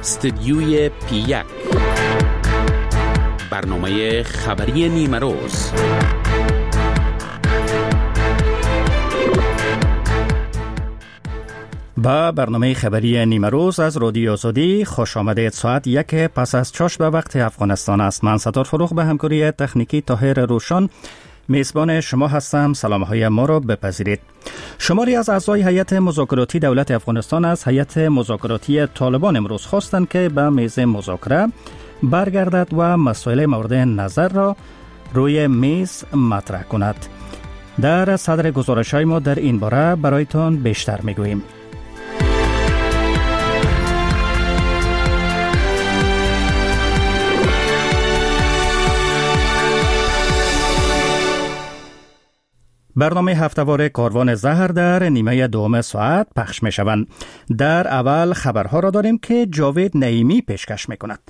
استدیوی پی1 برنامه خبری نیمه روز. با برنامه خبری نیمه روز از رادیو آزادی خوش آمدید. ساعت 1 پس از چاش به وقت افغانستان است. من ستار فروغ به همکاری تکنیکی طاهر روشن میزبان شما هستم. سلام‌های ما را بپذیرید. شماری از اعضای هیئت مذاکراتی دولت افغانستان از هیئت مذاکراتی طالبان امروز خواستند که به میز مذاکره برگردد و مسائل مورد نظر را روی میز مطرح کند. در صدر گزارش‌های ما در این باره برایتان بیشتر میگوییم. برنامه هفته‌وار کاروان زهر در نیمه دوم ساعت پخش می شوند. در اول خبرها را داریم که جاوید نعیمی پیشکش می کند.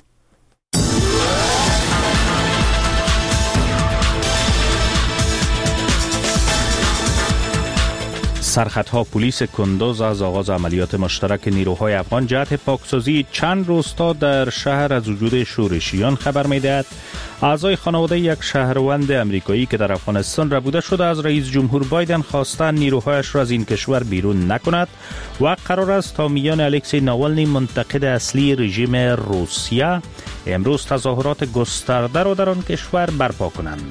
سرخطها پلیس کندوز از آغاز عملیات مشترک نیروهای افغان جهت پاکسازی چند روستا در شهر از وجود شورشیان خبر می‌دهد. اعضای خانواده یک شهروند امریکایی که در افغانستان ربوده شده از رئیس جمهور بایدن خواستند نیروهایش را از این کشور بیرون نکند و قرار است تا میان الکسی ناوالنی منتقد اصلی رژیم روسیه امروز تظاهرات گسترده را در آن کشور برپا کنند.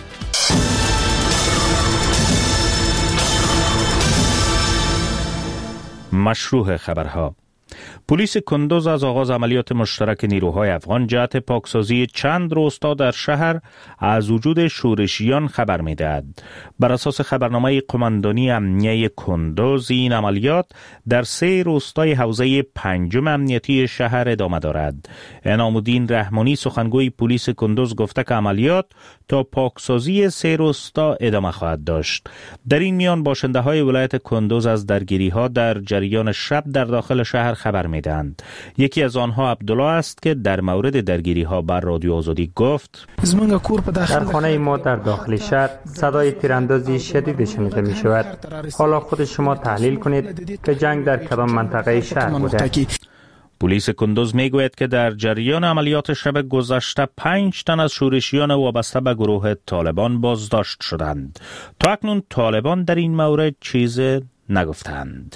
مشروع خبرها. پلیس کندوز از آغاز عملیات مشترک نیروهای افغان جهت پاکسازی چند روستا در شهر از وجود شورشیان خبر می‌دهد. بر اساس خبرنامه قماندانی امنیه کندوز این عملیات در 3 روستای حوزه 5 امنیتی شهر ادامه دارد. انعام الدین رحمانی سخنگوی پلیس کندوز گفته که عملیات تا پاکسازی 3 روستا ادامه خواهد داشت. در این میان باشنده‌های ولایت کندوز از درگیری‌ها در جریان شب در داخل شهر خبر میدند. یکی از آنها عبدالله است که در مورد درگیری ها بر رادیو آزادی گفت: در خانه ما در داخل شهر صدای تیراندازی شدید شنیده می شود. حالا خود شما تحلیل کنید که جنگ در کدام منطقه شهر بوده. پلیس کندوز می گوید که در جریان عملیات شب گذشته 5 تن از شورشیان وابسته به گروه طالبان بازداشت شدند. تا اکنون طالبان در این مورد چیز نگفتند.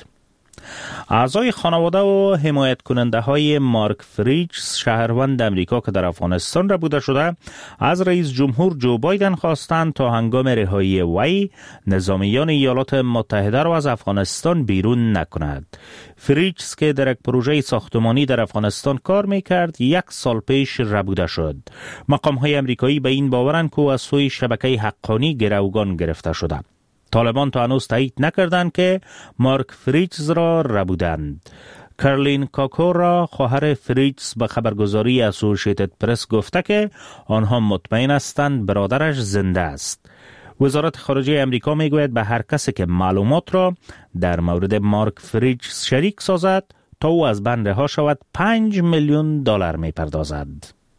اعضای خانواده و حمایت کننده های مارک فریجز شهروند امریکا که در افغانستان ربوده شده از رئیس جمهور جو بایدن خواستند تا هنگام رهایی وی نظامیان ایالات متحده را از افغانستان بیرون نکند. فریجز که در یک پروژه ساختمانی در افغانستان کار میکرد 1 سال پیش ربوده شد. مقام های امریکایی به این باورند که از سوی شبکه حقانی گروگان گرفته شده. طالبان تا هنوز تایید نکردند که مارک فریجز را ربودند. کرلین کاکورا خواهر فریجز به خبرگزاری اسوسییتد پرس گفته که آنها مطمئن هستند برادرش زنده است. وزارت خارجه امریکا میگوید به هر کسی که معلومات را در مورد مارک فریجز شریک سازد تا او از بند رها شود $5 میلیون میپردازد.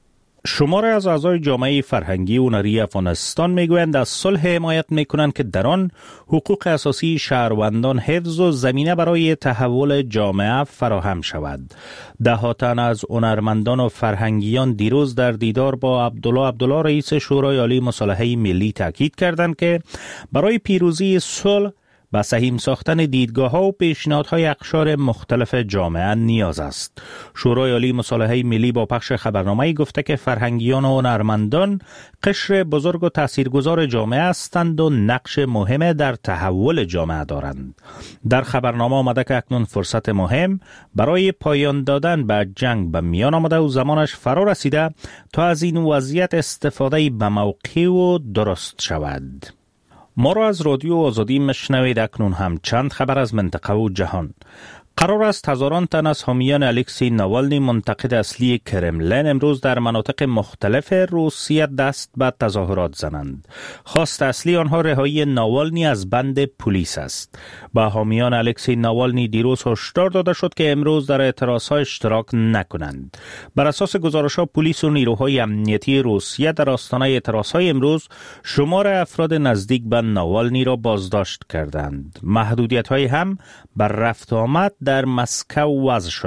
شماری از اعضای جامعه فرهنگی و هنری افغانستان میگویند از صلح حمایت میکنند که در آن حقوق اساسی شهروندان حفظ و زمینه برای تحول جامعه فراهم شود. 10 تن از هنرمندان و فرهنگیان دیروز در دیدار با عبدالله رئیس شورای عالی مصالحه ملی تاکید کردند که برای پیروزی صلح به سهیم ساختن دیدگاه‌ها و پیشنهادهای اقشار مختلف جامعه نیاز است. شورای عالی مصالحه ملی با پخش خبرنامه‌ای گفته که فرهنگیان و هنرمندان قشر بزرگ و تاثیرگذار جامعه هستند و نقش مهم در تحول جامعه دارند. در خبرنامه آمده که اکنون فرصت مهم برای پایان دادن به جنگ به میان آمده و زمانش فرا رسیده تا از این وضعیت استفاده به موقع و درست شود. ما را از رادیو آزادی مشنوید. اکنون هم چند خبر از منطقه و جهان. قرار است هزاران تن از حامیان الکسی ناوالنی منتقد اصلی کرملین امروز در مناطق مختلف روسیه دست به تظاهرات زنند. خواست اصلی آنها رهایی ناوالنی از بند پلیس است. به حامیان الکسی ناوالنی دیروز هشدار داده شد که امروز در اعتراضها اشتراک نکنند. بر اساس گزارش‌ها پلیس و نیروهای امنیتی روسیه در آستانه اعتراضهای امروز شمار افراد نزدیک به ناوالنی را بازداشت کردند. محدودیت‌های هم بر رفت و آمد در مسکو وضع شده.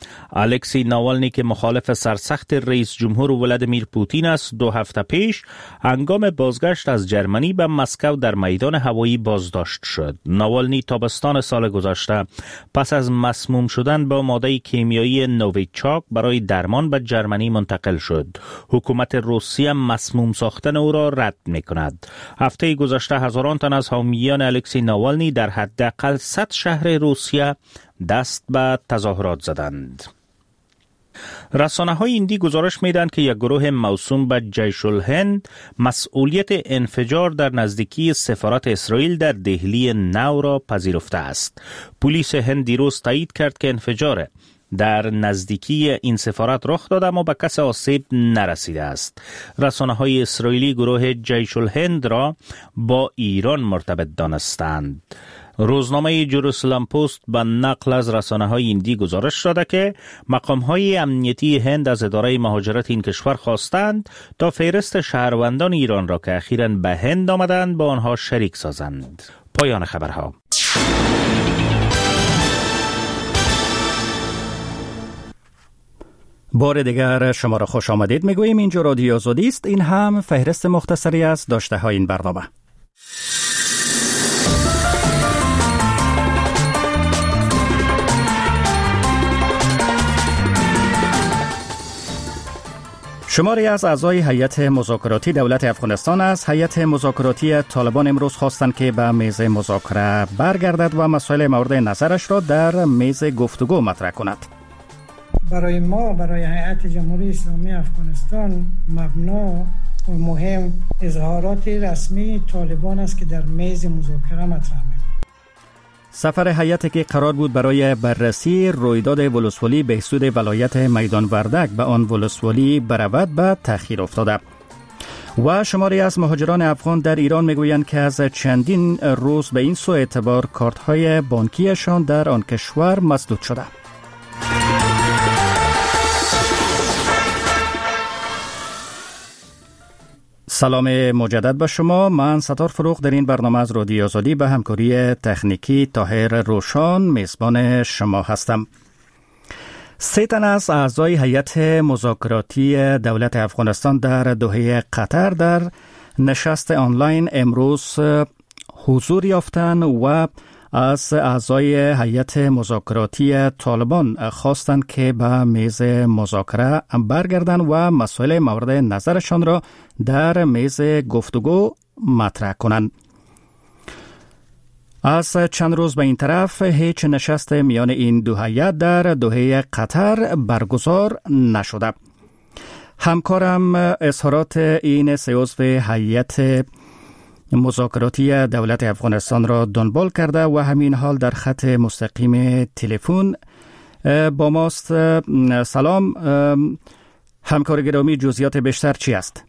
الکسی ناوالنی که مخالف سرسخت رئیس جمهور ولادیمیر پوتین است 2 هفته پیش هنگام بازگشت از جرمنی به مسکو در میدان هوایی بازداشت شد. ناوالنی تابستان سال گذشته پس از مسموم شدن با ماده کیمیایی نوویچاک برای درمان به جرمنی منتقل شد. حکومت روسیه مسموم ساختن او را رد می‌کند. هفته گذشته هزاران تن از حامیان الکسی ناوالنی در حداقل 100 شهر روسیه دست به تظاهرات زدند. رسانه‌های هندی گزارش می‌دهند که یک گروه موسوم به جیش الهند مسئولیت انفجار در نزدیکی سفارت اسرائیل در دهلی نو را پذیرفته است. پلیس هند دیروز تایید کرد که انفجار در نزدیکی این سفارت رخ داده اما به کسی آسیب نرسیده است. رسانه‌های اسرائیلی گروه جیش الهند را با ایران مرتبط دانستند. روزنامه جروسلم پست به نقل از رسانه‌های هندی گزارش داده که مقام‌های امنیتی هند از اداره مهاجرت این کشور خواستند تا فهرست شهروندان ایران را که اخیراً به هند آمدند با آنها شریک سازند. پایان خبرها. بار دیگر شما را خوش آمدید میگوییم. اینجا رادیو آزادی است. این هم فهرست مختصری از داشته های این برنامه. شماری از اعضای هیئت مذاکراتی دولت افغانستان از هیئت مذاکراتی طالبان امروز خواستند که به میز مذاکره برگردد و مسائل مورد نظرش را در میز گفتگو مطرح کند. برای ما، برای هیئت جمهوری اسلامی افغانستان، مبنا و مهم اظهارات رسمی طالبان است که در میز مذاکره مطرح می‌کنند. سفر هیئتی که قرار بود برای بررسی رویداد ولسوالی بهسود ولایت میدان وردک به آن ولسوالی برود به تأخیر افتاده. و شماری از مهاجران افغان در ایران میگویند که از چندین روز به این سو اعتبار کارت‌های بانکیشان در آن کشور مسدود شده. سلام مجدد به شما. من ستار فروغ در این برنامه از رادیو آزادی به همکاری تکنیکی طاهر روشان میزبان شما هستم. 3 تن از اعضای هیئت مذاکراتی دولت افغانستان در دوحه قطر در نشست آنلاین امروز حضور یافتند و از اعضای هیئت مذاکراتی طالبان خواستند که به میز مذاکره برگردند و مسائل مورد نظرشان را در میز گفتگو مطرح کنند. از چند روز به این طرف هیچ نشست میان این دو هیئت در دوحه قطر برگزار نشده. همکارم اظهارات این 3 عضو هیئت مذاکراتی دولت افغانستان را دنبال کرده و همین حال در خط مستقیم تلفن با ماست. سلام همکار گرامی، جزئیات بیشتر چی است؟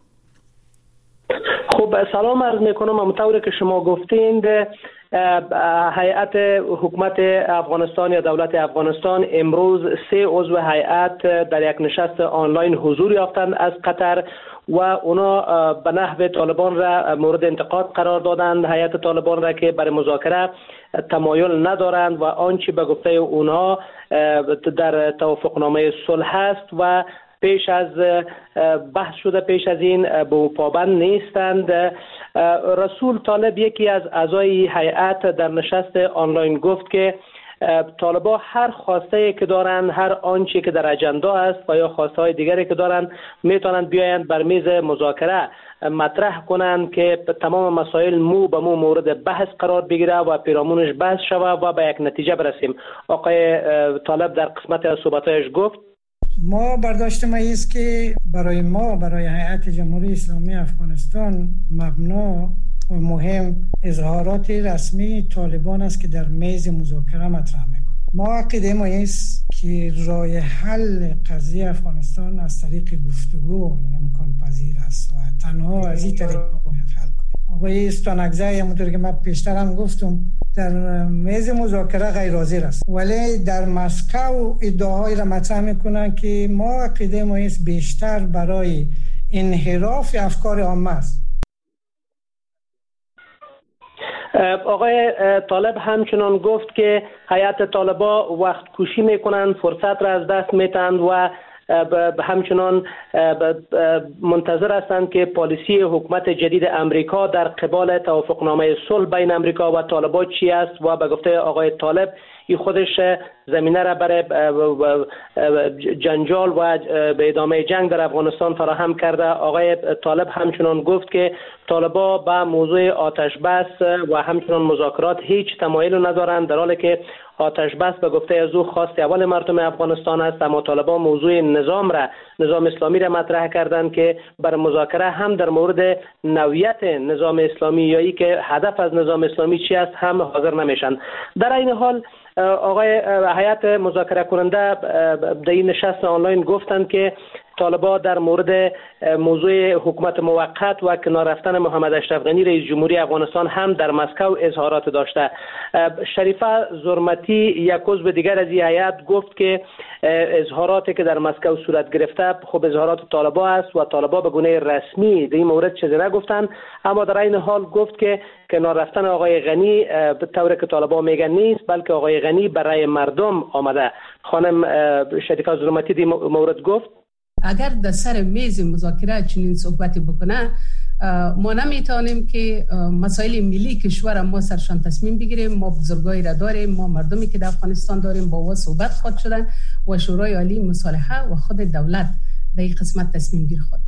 خب سلام عرض میکنم. همونطور که شما گفتید هیئت حکومت افغانستان یا دولت افغانستان امروز 3 عضو هیئت در یک نشست آنلاین حضور یافتند از قطر و اونا به نحو طالبان را مورد انتقاد قرار دادند. هیئت طالبان را که برای مذاکره تمایل ندارند و آنچه به گفته اونا در توافقنامه صلح است و پیش از بحث شده، پیش از این به پابند نیستند. رسول طالب یکی از اعضای هیئت در نشست آنلاین گفت که طالبا هر خواسته که دارند، هر آنچه که در اجندا است و یا خواسته های دیگری که دارند میتونند بیایند بر میز مذاکره مطرح کنند که تمام مسائل مو به مو مورد بحث قرار بگیره و پیرامونش بحث شود و به یک نتیجه برسیم. آقای طالب در قسمت از صحبتایش گفت ما برداشت ما است که برای ما، برای هیئت جمهوری اسلامی افغانستان، مبنا و مهم اظهارات رسمی طالبان است که در میز مذاکره مطرح میکنه. ما عقیده ما است که راه حل قضیه افغانستان از طریق گفتگو امکان پذیر است و تنها از این طریق باید حل کنیم. آقای استانکزی همونطور که من پیشتر هم گفتم در میز مذاکره غیر حاضر است، ولی در مسکو ادعاهایی را مطرح میکنن که ما عقیده ما است بیشتر برای انحراف افکار عامه است. آقای طالب همچنان گفت که هیئت طالبا وقت کشی میکنند، فرصت را از دست میتند و همچنان منتظر هستند که پالیسی حکومت جدید امریکا در قبال توافقنامه صلح بین امریکا و طالبان چی است و به گفته آقای طالب این خودش زمینه را برای جنجال و به ادامه جنگ در افغانستان فراهم کرده. آقای طالب همچنان گفت که طالبان به موضوع آتش بس و همچنان مذاکرات هیچ تمایل ندارند، در حالی که آتش بس به گفته از او خواست اول مردم افغانستان است، اما طالبان موضوع نظام اسلامی را مطرح کردند که بر مذاکره هم در مورد نوعیت نظام اسلامی یا ای که هدف از نظام اسلامی چی است هم حاضر نمیشن. در این حال آقای هیئت مذاکره کننده در این نشست آنلاین گفتند که طالبان در مورد موضوع حکومت موقت و کنار رفتن محمد اشرف غنی رئیس جمهوری افغانستان هم در مسکو اظهارات داشته. شریفه زرمتی یک عضو دیگر از این هیئت گفت که اظهاراتی که در مسکو صورت گرفته خب اظهارات طالبان است و طالبان به گونه رسمی در این مورد چیزی نگفتند، اما در این حال گفت که کنار رفتن آقای غنی به طوری که طالبان میگن نیست، بلکه آقای غنی برای مردم آمده. خانم شریفه زرمتی در مورد گفت اگر در سر میز مذاکره چنین صحبتی بکنه، ما نمیتونیم که مسائل ملی کشور ما سرشان تصمیم بگیریم. ما بزرگایی را داریم، ما مردمی که در افغانستان داریم با او صحبت خود شدن و شورای عالی مصالحه و خود دولت در این قسمت تصمیم گیر خود.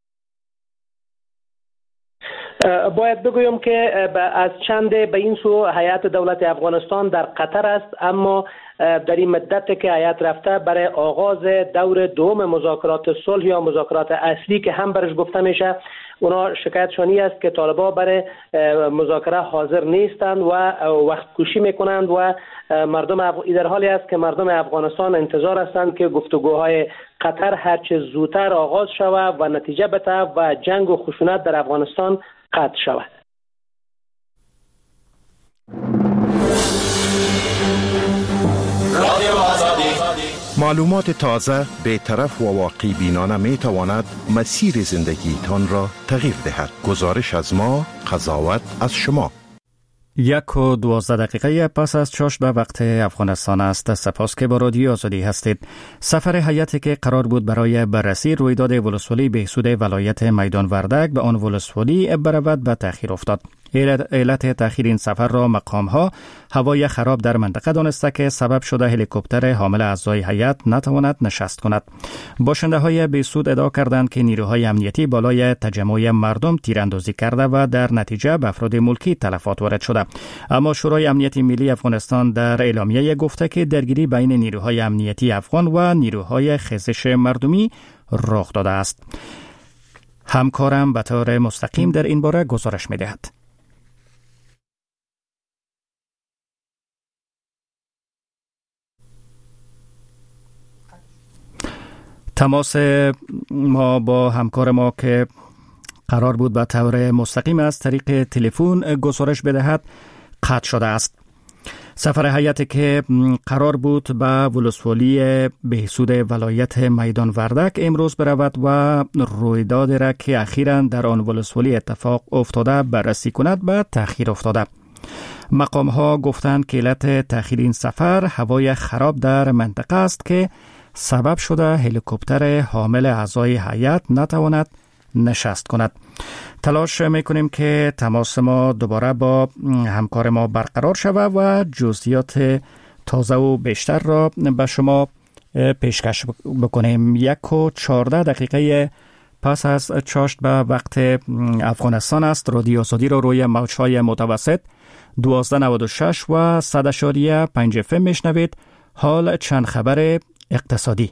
باید بگویم که از چند به این سو هیئت دولت افغانستان در قطر است، اما در این مدت که هیئت رفته برای آغاز دور دوم مذاکرات صلح یا مذاکرات اصلی که هم برش گفته میشه، اونا شکایتشانی است که طالبان برای مذاکره حاضر نیستند و وقت کشی میکنند و در حالی است که مردم افغانستان انتظار هستند که گفتگوهای قطر هرچه زودتر آغاز شود و نتیجه بده و جنگ و خشونت در افغانستان قطع شود. معلومات تازه، بی‌طرف و واقع بینانه می تواند مسیر زندگیتان را تغییر دهد. گزارش از ما، قضاوت از شما. 1:12 پس از چاشت به وقت افغانستان است. سپاس که با رادیو آزادی هستید. سفر هیئتی که قرار بود برای بررسی رویداد ولسوالی بهسود ولایت میدان وردک به آن ولسوالی برود به تأخیر افتاد. علت تأخیر این سفر را مقام‌ها هوای خراب در منطقه دانسته که سبب شده هلیکوپتر حامل اعضای هیئت نتواند نشست کند. باشنده‌های بهسود ادعا کردند که نیروهای امنیتی بالای تجمع مردم تیراندازی کرده و در نتیجه به افراد ملکی تلفات وارد شده. اما شورای امنیتی ملی افغانستان در اعلامیه گفته که درگیری بین نیروهای امنیتی افغان و نیروهای خیزش مردمی رخ داده است. همکارم به طور مستقیم در این باره گزارش می‌دهد. تماس ما با همکار ما که قرار بود به طور مستقیم از طریق تلفن گزارش بدهد قطع شده است. سفر هیئتی که قرار بود به ولسوالی بهسود ولایت میدان وردک امروز برود و رویداد را که اخیراً در آن ولسوالی اتفاق افتاده بررسی کند به تأخیر افتاده. مقام ها گفتند که علت تأخیر این سفر هوای خراب در منطقه است که سبب شده هلیکوپتر حامل اعضای هیئت نتواند نشست کند. تلاش میکنیم که تماس ما دوباره با همکار ما برقرار شود و جزئیات تازه و بیشتر را به شما پیشکش بکنیم. 1:14 پس از چاشت به وقت افغانستان است. رادیو آزادی را روی موج‌های متوسط 1296 و 100.5 FM میشنوید. حال چند خبر اقتصادی.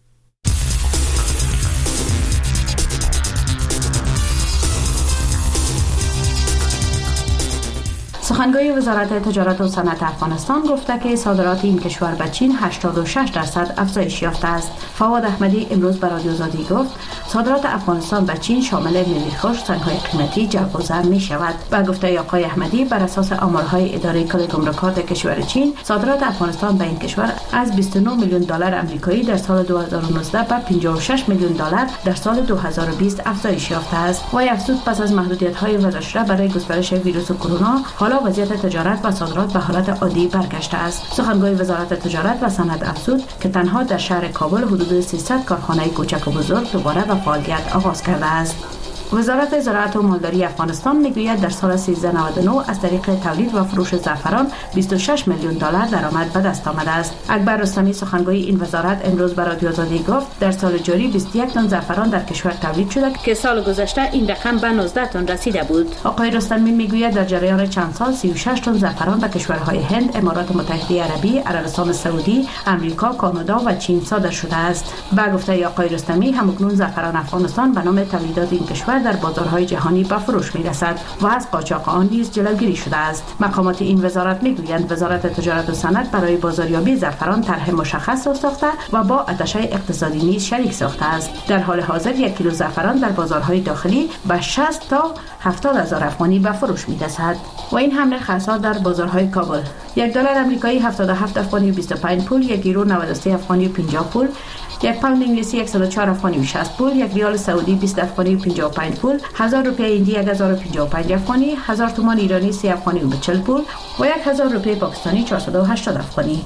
سخنگوی وزارت تجارت و صنعت افغانستان گفته که صادرات این کشور به چین 86% افزایش یافته است. فواد احمدی امروز به رادیو آزادی گفت صادرات افغانستان به چین شامل میوه‌خشک، سنگ‌های قیمتی، جلب و ضرب می شود. و گفته آقای احمدی بر اساس آمارهای اداره کل گمرکات کشور چین، صادرات افغانستان به این کشور از 29 میلیون دلار آمریکایی در سال 2019 به 56 میلیون دلار در سال 2020 افزایش یافته است. و افزود پس از محدودیت‌های وضع شده برای گسترش ویروس کرونا، حالا حالا وضعیت تجارت و صادرات به حالت عادی برگشته است. سخنگوی وزارت تجارت و صنعت افزود که تنها در شهر کابل حدود 300 کارخانه کوچک و بزرگ دوباره به فعالیت آغاز کرده است. وزارت زراعت و مالداری افغانستان میگوید در سال 1399 از طریق تولید و فروش زعفران 26 میلیون دلار درآمد به دست آمده است. اکبر رستمی سخنگوی این وزارت امروز به رادیو آزادی گفت در سال جاری 21 تن زعفران در کشور تولید شده که سال گذشته این رقم به 19 تن رسیده بود. آقای رستمی میگوید در جریان چند سال 36 تن زعفران به کشورهای هند، امارات متحده عربی، عربستان سعودی، امریکا، کانادا و چین صادر شده است. به گفته آقای رستمی همکنون زعفران افغانستان به نام تولیدات این کشور در بازارهای جهانی به فروش می‌رسد و از قاچاق آن نیز جلوگیری شده است. مقامات این وزارت می‌گویند وزارت تجارت و صنعت برای بازاریابی زعفران طرح مشخص را ساخته و با عدشه اقتصادی نیز شریک ساخته است. در حال حاضر 1 کیلو زعفران در بازارهای داخلی به 60 تا 70 هزار افغانی به فروش می‌رسد و این هم نرخ اسعار در بازارهای کابل. $1 آمریکایی 77 افغانی و 25 پول، 1 یورو 93 افغانی و 50 پول، 1 پوند انگلیسی 104 افغانی و 60 پول، 1 ریال سعودی 20 افغانی و 55 پول، 1000 روپیه هندی 1055 افغانی، 1000 تومان ایرانی 30 افغانی و 40 پول و 1000 روپیه پاکستانی 480 افغانی.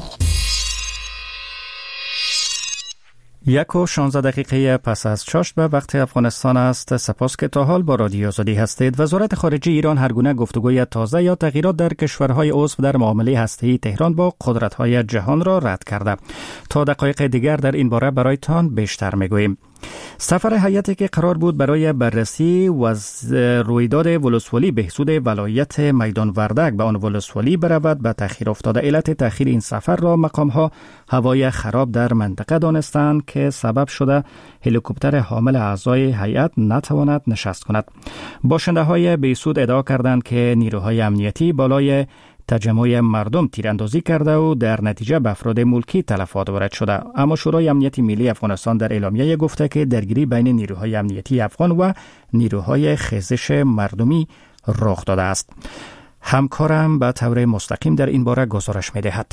1:16 پس از چاشت به وقت افغانستان است. سپاس که تا حال با رادیو آزادی هستید. وزارت خارجه ایران هر گونه گفتگوی تازه یا تغییرات در کشورهای عضو در معامله هسته‌ای تهران با قدرت‌های جهان را رد کرده. تا دقایق دیگر در این باره برایتان بیشتر میگوییم. سفر هیئتی که قرار بود برای بررسی رویداد ولسوالی بهسود ولایت میدان وردک به آن ولسوالی برود به تأخیر افتاده. علت تأخیر این سفر را مقام‌ها هوای خراب در منطقه دانستند که سبب شده هلیکوپتر حامل اعضای هیئت نتواند نشست کند. باشنده‌های بهسود ادعا کردند که نیروهای امنیتی بالای تجمع مردم تیراندازی کرده و در نتیجه به افراد ملکی تلفات وارد شده. اما شورای امنیتی ملی افغانستان در اعلامیه گفته که درگیری بین نیروهای امنیتی افغان و نیروهای خیزش مردمی رخ داده است. همکارم به طور مستقیم در این باره گزارش می‌دهد.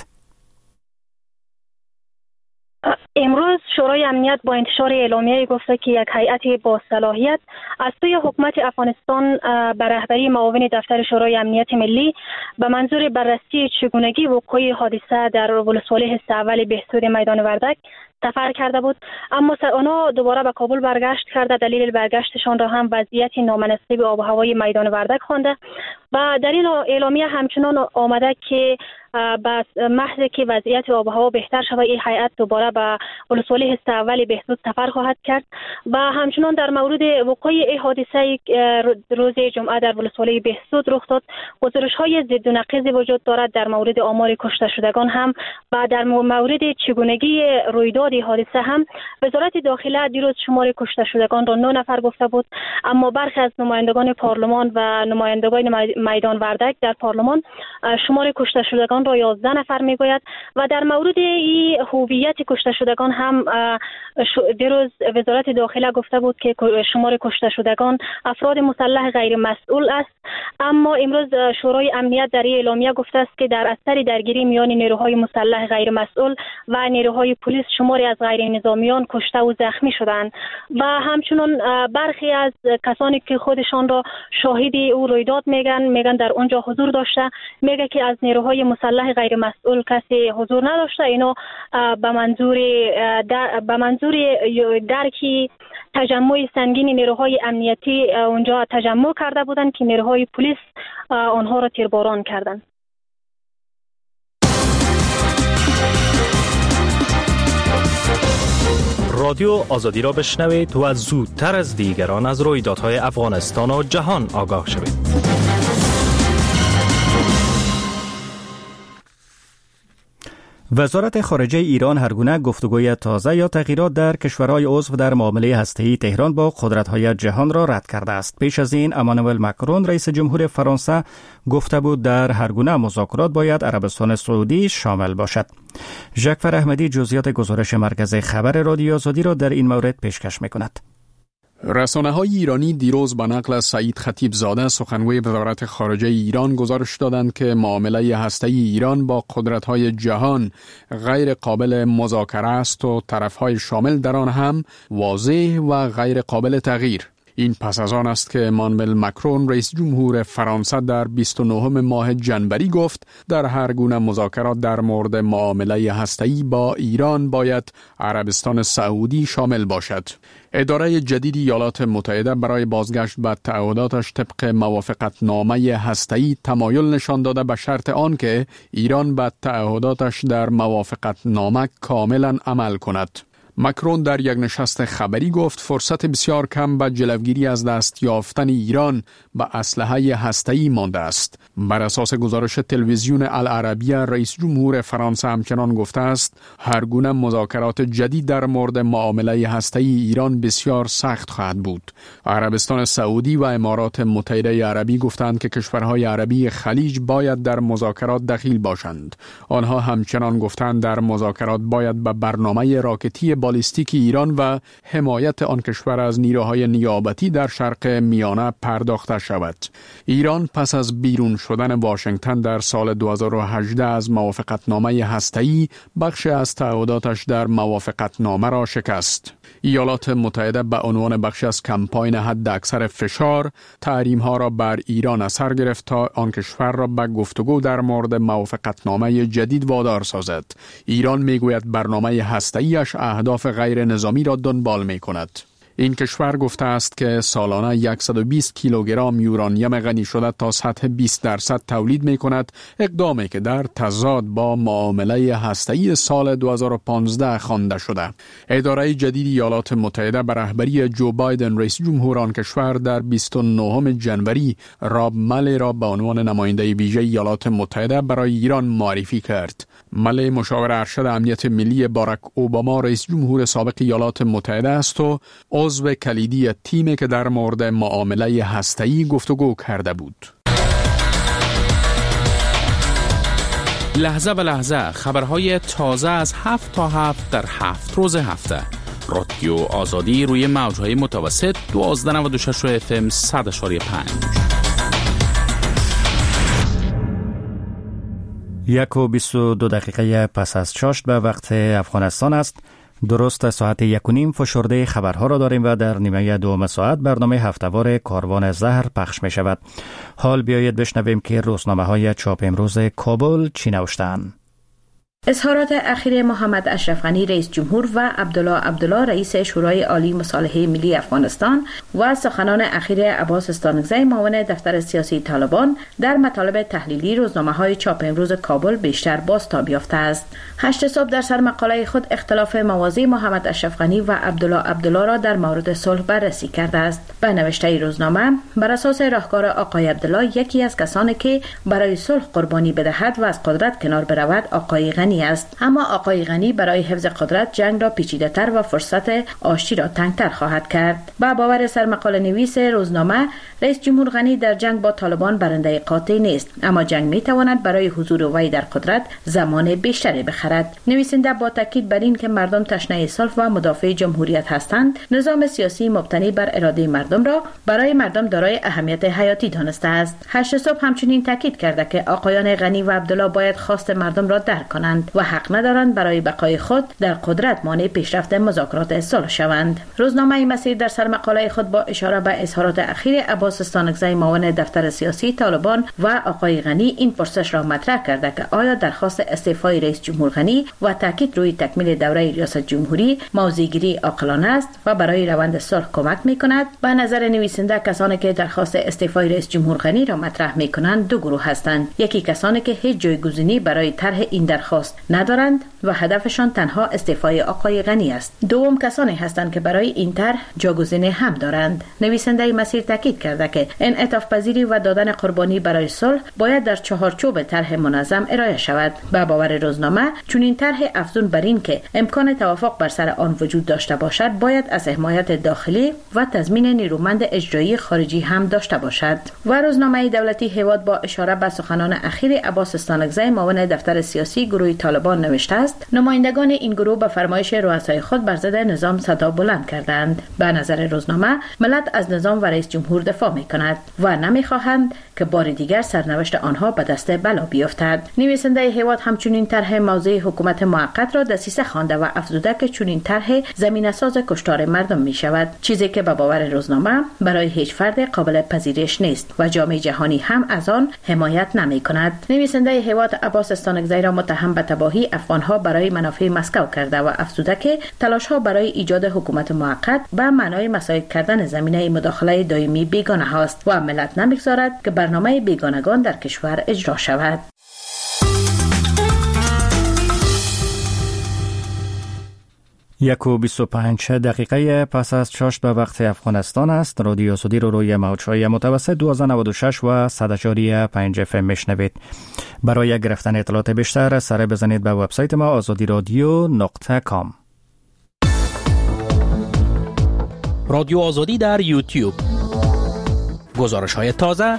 امروز شورای امنیت با انتشار اعلامیه گفته که یک هیئت با صلاحیت از سوی حکومت افغانستان به رهبری معاون دفتر شورای امنیت ملی به منظور بررسی چگونگی وقوع حادثه در ولسوالی حصه اول بهسود میدان وردک سفر کرده بود، اما آنها دوباره به کابل برگشت کرده. دلیل برگشتشان را هم وضعیت نامناسب آب و هوای میدان وردک خوانده و در این اعلامیه همچنان آمده که بس محض که وضعیت آب و هوا بهتر شود این هیئت دوباره به ولسوالی حصه اول بهسود سفر خواهد کرد و همچنان در مورد وقوع این حادثه روز جمعه در ولسوالی بهسود رخ داد گزارش‌های ضد و نقیض وجود دارد در مورد آمار کشته شدگان هم و در مورد چگونگی رویداد حادثه هم. وزارت داخله دیروز شمار کشته شدگان را 9 نفر گفته بود، اما برخی از نمایندگان پارلمان و نمایندگان میدان وردک در پارلمان شمار کشته شدگان را 11 نفر میگوید و در مورد این هویت کشته شدگان هم دیروز وزارت داخله گفته بود که شمار کشته شدگان افراد مسلح غیر مسئول است، اما امروز شورای امنیت در این اعلامیه گفته است که در اثر درگیری میان نیروهای مسلح غیر مسئول و نیروهای پلیس شماری از غیر نظامیان کشته و زخمی شدند و همچنین برخی از کسانی که خودشان را شاهد او رویداد میگن در اونجا حضور داشته، میگه که از نیروهای مسلح غیر مسئول کسی حضور نداشته. اینا به منظور درکی تجمع سنگین نیروهای امنیتی اونجا تجمع کرده بودند که نیروهای پلیس آنها را تیرباران کردند. رادیو آزادی را بشنوید و زودتر از دیگران از رویدادهای افغانستان و جهان آگاه شوید. وزارت خارجه ایران هر گونه گفتگوی تازه یا تغییرات در کشورهای عضو در معامله هسته‌ای تهران با قدرت‌های جهان را رد کرده است. پیش از این امانوئل ماکرون رئیس جمهور فرانسه گفته بود در هر گونه مذاکرات باید عربستان سعودی شامل باشد. ژاکفر احمدی جزئیات گزارش مرکز خبر رادیو آزادی را در این مورد پیشکش می‌کند. رسانه‌های ایرانی دیروز به نقل از سعید خطیبزاده سخنگوی وزارت خارجه ایران گزارش دادند که معامله هسته‌ای ایران با قدرت‌های جهان غیر قابل مذاکره است و طرف‌های شامل در آن هم واضح و غیر قابل تغییر. این پس از آن است که امانوئل ماکرون رئیس جمهور فرانسه در 29 ماه جنوری گفت در هر گونه مذاکرات در مورد معامله هسته‌ای با ایران باید عربستان سعودی شامل باشد. اداره جدید ایالات متحده برای بازگشت به تعهداتش طبق موافقتنامه هسته‌ای تمایل نشان داده به شرط آن که ایران به تعهداتش در موافقتنامه کاملا عمل کند. ماکرون در یک نشست خبری گفت فرصت بسیار کم به جلوگیری از دست یافتن ایران به اسلحه هسته‌ای مانده است. بر اساس گزارش تلویزیون العربیه رئیس جمهور فرانسه همچنان گفته است هر گونه مذاکرات جدید در مورد معامله هسته‌ای ایران بسیار سخت خواهد بود. عربستان سعودی و امارات متحده عربی گفتند که کشورهای عربی خلیج باید در مذاکرات دخیل باشند. آنها همچنان گفتند در مذاکرات باید به برنامه راکتی بالیستیک ایران و حمایت آن کشور از نیروهای نیابتی در شرق میانه پرداخته شود. ایران پس از بیرون شدن واشنگتن در سال 2018 از موافقتنامه هسته‌ای بخش از تعهداتش در موافقتنامه را شکست. ایالات متحده به عنوان بخش از کمپاین حد اکثر فشار تحریم‌ها را بر ایران اثر گرفت تا آن کشور را به گفتگو در مورد موافقتنامه جدید وادار سازد. ایران میگوید برنامه هسته‌ایش اهداف غیر نظامی را دنبال می‌کند. این کشور گفته است که سالانه 120 کیلوگرم یورانیم غنی شده تا سطح 20% تولید می کند، اقدامی که در تضاد با معامله هسته‌ای سال 2015 خوانده شده. اداره جدید ایالات متحده به رهبری جو بایدن رئیس جمهور آن کشور در 29 جنوری راب ملی را به عنوان نماینده ویژه ایالات متحده برای ایران معرفی کرد. ملی مشاور ارشد امنیت ملی باراک اوباما رئیس جمهور سابق ایالات متحده است و عضو کلیدی تیمی که در مورد معامله هسته‌ای گفتگو کرده بود. لحظه به لحظه خبرهای تازه از 7 تا 7 در 7 روز هفته. رادیو آزادی روی موج‌های متوسط 1296 FM 100.5. 1:22 پس از چاشت به وقت افغانستان است. درست ساعت 1:30 فشرده خبرها را داریم و در نیمه دوم ساعت برنامه هفته‌وار کاروان زهر پخش می شود. حال بیایید بشنویم که روزنامه های چاپ امروز کابل چی نوشتند. اظهارات اخیر محمد اشرف غنی رئیس جمهور و عبدالله رئیس شورای عالی مصالحه ملی افغانستان و سخنان اخیر عباس استانکزی معاون دفتر سیاسی طالبان در مطالب تحلیلی روزنامه‌های چاپ امروز کابل بیشتر بازتاب یافته است. 8 صبح در سر مقاله خود اختلاف مواضع محمد اشرف غنی و عبدالله را در مورد صلح بررسی کرده است. به نوشته روزنامه بر اساس راهکار آقای عبدالله یکی از کسانی که برای صلح قربانی بدهد و از قدرت کنار برود آقای غنی است، اما آقای غنی برای حفظ قدرت جنگ را پیچیده‌تر و فرصت آشتی را تنگتر خواهد کرد. با باور سرمقاله نویس روزنامه رئیس جمهور غنی در جنگ با طالبان برنده قاطع نیست، اما جنگ میتواند برای حضور وی در قدرت زمان بیشتری بخرد. نویسنده با تاکید بر این که مردم تشنه صلح و مدافع جمهوریت هستند، نظام سیاسی مبتنی بر اراده مردم را برای مردم دارای اهمیت حیاتی دانسته است. 8 صبح همچنین تاکید کرده که آقایان غنی و عبدالله باید خواست مردم را درک کنند و حق ندارند برای بقای خود در قدرت مانع پیشرفت مذاکرات صلح شوند. روزنامه مسیر در سر مقاله خود با اشاره به اظهارات اخیر عباس استانکزی معاون دفتر سیاسی طالبان و آقای غنی این پرسش را مطرح کرده که آیا درخواست استعفای رئیس جمهور غنی و تاکید روی تکمیل دوره ریاست جمهوری موضع‌گیری عاقلانه است و برای روند صلح کمک می‌کند؟ به نظر نویسنده کسانی که درخواست استعفای رئیس جمهور غنی را مطرح می‌کنند دو گروه هستند. یکی کسانی که هیچ جایگزینی برای طرح این درخواست ندارند و هدفشان تنها استعفای آقای غنی است. دوم کسانی هستند که برای این طرح جایگزینی هم دارند. نویسنده مسیر تاکید کرده که انعطاف پذیری و دادن قربانی برای صلح باید در چهارچوب طرح منظم ارائه شود. به باور روزنامه چون این طرح افزون بر این که امکان توافق بر سر آن وجود داشته باشد باید از حمایت داخلی و تضمین نیرومند اجرایی خارجی هم داشته باشد. و روزنامه دولتی هواد با اشاره به سخنان اخیر عباس استانکزی معاون دفتر سیاسی گروه طالبان نوشته است نمایندگان این گروه به فرمایش رؤسای خود بر ضد نظام صدا بلند کردند. به نظر روزنامه ملت از نظام و رئیس جمهور دفاع می‌کند و نمی‌خواهند که بار دیگر سرنوشت آنها به دست بلا بیفتد. نویسنده هیواد همچنین طرح موضوع حکومت موقت را دسیسه خوانده و افزوده که چنین طرح زمینه‌ساز کشتار مردم می‌شود، چیزی که به باور روزنامه برای هیچ فرد قابل پذیرش نیست و جامعه جهانی هم از آن حمایت نمی‌کند. نویسنده هیواد عباس استانکزی را متهم به تباهی افغان‌ها برای منافع مسکو کرده و افزوده که تلاش‌ها برای ایجاد حکومت موقت به معنای مساعد کردن زمینه مداخله دائمی بیگانه هاست و ملت نمی‌گذارد که برنامه بیگانگان در کشور اجرا شود. 1:25 پس از چاشت به وقت افغانستان است. رادیو آزادی رو روی موج‌های متوسط 1296 و 100.5 FM میشنوید. برای گرفتن اطلاعات بیشتر سر بزنید به وبسایت ما azadiradio.com. رادیو آزادی در یوتیوب. گزارش‌های تازه.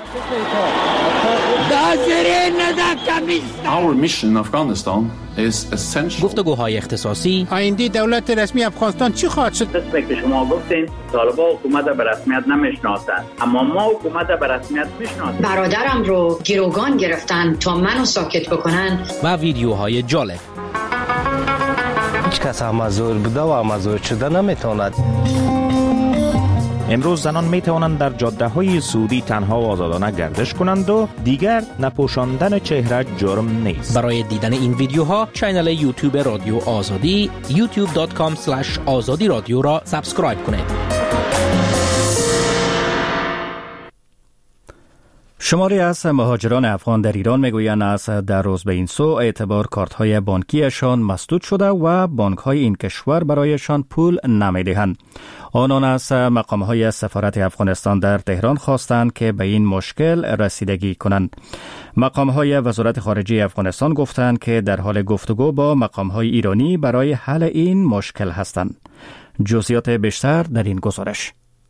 Our mission in Afghanistan is essential. گفتگوهای اختصاصی. آینده دولت رسمی افغانستان چی خواهد شد؟ قسمی که شما گفتین طالبان حکومت به رسمیت نمیشناسند، اما ما حکومت به رسمیت میشناسیم. برادرم رو گروگان گرفتن تا منو ساکت بکنن. و ویدیوهای جالب. هیچ کس مزور بوده و مزور شده نمیتواند. امروز زنان می توانند در جاده های سعودی تنها و آزادانه گردش کنند و دیگر نپوشاندن چهره جرم نیست. برای دیدن این ویدیوها کانال یوتیوب رادیو آزادی youtube.com/azadi رادیو را سابسکرایب کنید. شماری از مهاجران افغان در ایران میگویند از در روز به این سو اعتبار کارت‌های بانکیشان مسدود شده و بانک‌های این کشور برایشان پول نمی‌دهند. آنان از مقام‌های سفارت افغانستان در تهران خواستند که به این مشکل رسیدگی کنند. مقام‌های وزارت خارجه افغانستان گفتند که در حال گفتگو با مقام‌های ایرانی برای حل این مشکل هستند. جزئیات بیشتر در این گزارش.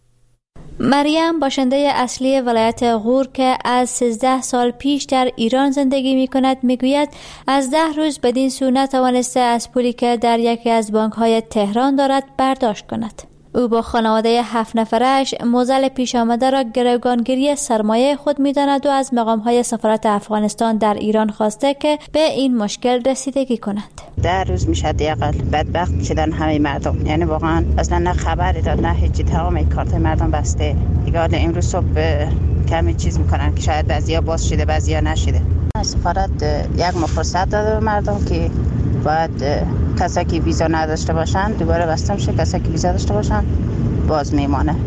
مریم باشنده اصلی ولایت غور که از 13 سال پیش در ایران زندگی می کند می گوید از 10 روز بدین سو نتوانسته از پولی که در یکی از بانک‌های تهران دارد برداشت کند. او با خانواده 7 نفرش موزل پیش آمده را گروگانگیری سرمایه خود می داند و از مقام‌های سفارت افغانستان در ایران خواسته که به این مشکل رسیدگی کنند. 10 روز میشه دیگه بدبخت شدن همه مردم، یعنی واقعا اصلا نه خبری داد نه هیچی، تمام کارت مردم بسته. دیگه امروز صبح کمی چیز میکنن که شاید بعضیا باز شده بعضیا نشده. سفارت یک ماه فرصت داده به مردم که باید کسایی که ویزا نداشته باشن دوباره بسته میشه، کسایی که ویزا داشته باشن باز میمانه.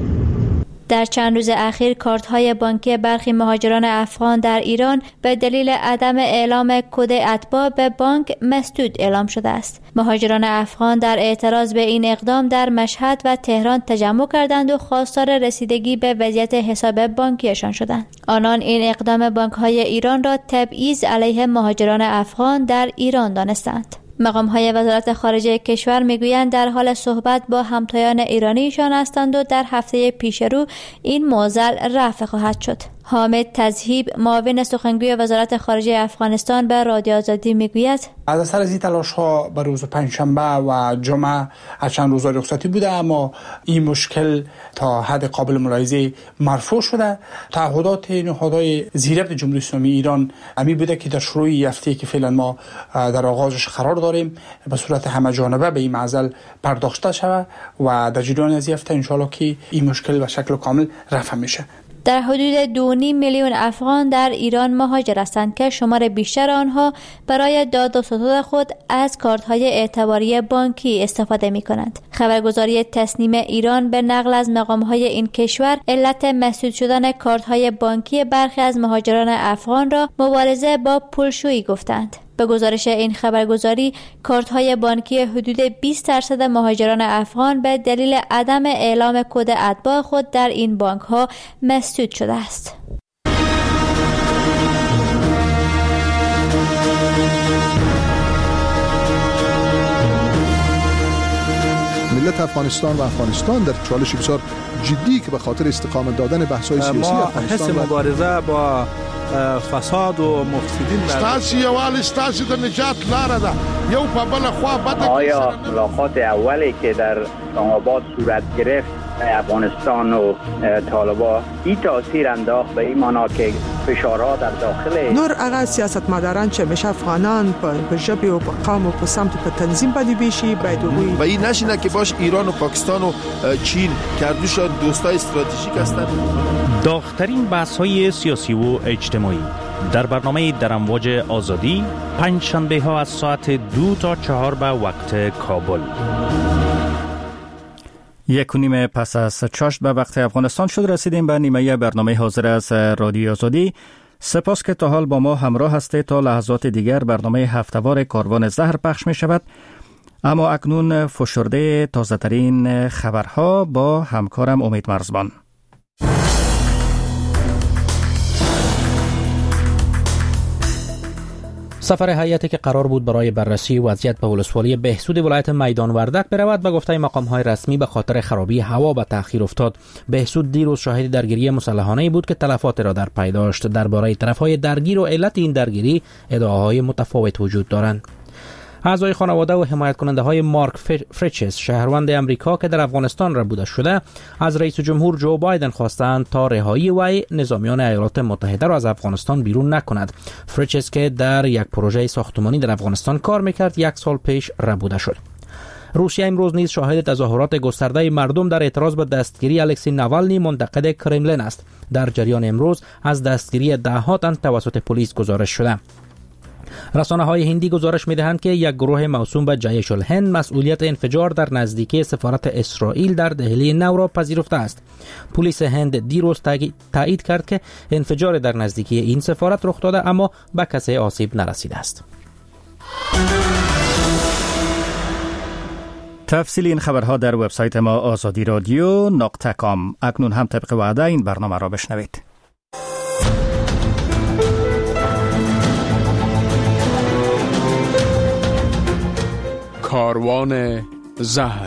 در چند روز اخیر کارت‌های بانکی برخی مهاجران افغان در ایران به دلیل عدم اعلام کد اتباع به بانک مسدود اعلام شده است. مهاجران افغان در اعتراض به این اقدام در مشهد و تهران تجمع کردند و خواستار رسیدگی به وضعیت حساب بانکیشان شدند. آنان این اقدام بانک‌های ایران را تبعیض علیه مهاجران افغان در ایران دانستند. مقام‌های وزارت خارجه کشور میگویند در حال صحبت با همتایان ایرانیشان هستند و در هفته پیش رو این موزل رفع خواهد شد. حامد تذهیب معاون سخنگوی وزارت خارجه افغانستان به رادیو آزادی میگوید از اثر از این تلاش‌ها به روز پنجشنبه و جمعه چند روز رخصتی بوده، اما این مشکل تا حد قابل ملاحظه مرفوع شده. تعهدات نهادهای زیربط جمهوری اسلامی ایران امی بوده که در شروع هفته که فعلا ما در آغازش قرار داریم به صورت همه جانبه به این معضل پرداخته شود و در جریان از هفته ان شاءالله که این مشکل به شکل کامل رفع میشه. در حدود 2.5 میلیون افغان در ایران مهاجر هستند که شمار بیشتر آنها برای داد و ستد خود از کارت‌های اعتباری بانکی استفاده می‌کنند. خبرگزاری تسنیم ایران به نقل از مقام‌های این کشور علت مسدود شدن کارت‌های بانکی برخی از مهاجران افغان را مبارزه با پولشویی گفتند. به گزارش این خبرگزاری کارت‌های بانکی حدود 20% مهاجران افغان به دلیل عدم اعلام کد اتباع خود در این بانک‌ها مسدود شده است. ملت افغانستان و افغانستان در چالش بسیار جدی که به خاطر استقامت دادن بحث‌های سیاسی ما افغانستان حس مبارزه با فساد و مفسدین ستاسو یوال ستاسو د نجات لاره ده. یو په بل خوا بده. آیا ملاقات اولی که در اسلام آباد صورت گرفت افغانستان و طالبان این تاثیر انداخت به این معنا که فشارها در داخل نور هغه سیاستمداران چې همیشه افغانان په ژبه او په قوم او په سمت په تنظیم باندې بیشي باید وګوري و این نشینه که باش ایران و پاکستان و چین کردوش دوستای استراتژیک هستند. داغ‌ترین بحث‌های سیاسی و اجتماعی در برنامه در امواج آزادی پنج شنبه ها از ساعت 2 تا 4 به وقت کابل. 1:30 پس از چاشت به وقت افغانستان شد رسیدیم به نیمه برنامه حاضر از رادیو آزادی. سپاس که تا حال با ما همراه هستید. تا لحظات دیگر برنامه هفته‌وار کاروان زهر پخش می شود. اما اکنون فشرده تازه ترین خبرها با همکارم امید مرزبان. سفر هیئتی که قرار بود برای بررسی وضعیت به ولسوالی بهسود ولایت میدان وردک برود به گفته مقام‌های رسمی به خاطر خرابی هوا به تأخیر افتاد. بهسود دیروز شاهد درگیری مسلحانه‌ای بود که تلفات را در پی داشت. درباره طرف‌های درگیر و علت این درگیری ادعاهای متفاوت وجود دارند. اعضای خانواده و حمایت کننده های مارک فریچس شهروند امریکا که در افغانستان ربوده شده از رئیس جمهور جو بایدن خواستند تا رهایی وی نظامیان ایالات متحده را از افغانستان بیرون نکند. فریچس که در یک پروژه ساختمانی در افغانستان کار میکرد 1 سال پیش ربوده شد. روسیه امروز نیز شاهد تظاهرات گسترده مردم در اعتراض به دستگیری الکسی ناوالنی منتقد کرملین است. در جریان امروز از دستگیری ده‌ها تن توسط پلیس گزارش شده. رسانه‌های هندی گزارش می‌دهند که یک گروه موسوم به جیش الهند مسئولیت انفجار در نزدیکی سفارت اسرائیل در دهلی نو را پذیرفته است. پلیس هند دیروز تایید کرد که انفجار در نزدیکی این سفارت رخ داده اما به کسی آسیب نرسیده است. تفصیل این خبرها در وبسایت ما azadiradio.com. اکنون هم طبق وعده این برنامه را بشنوید. کاروان زهر.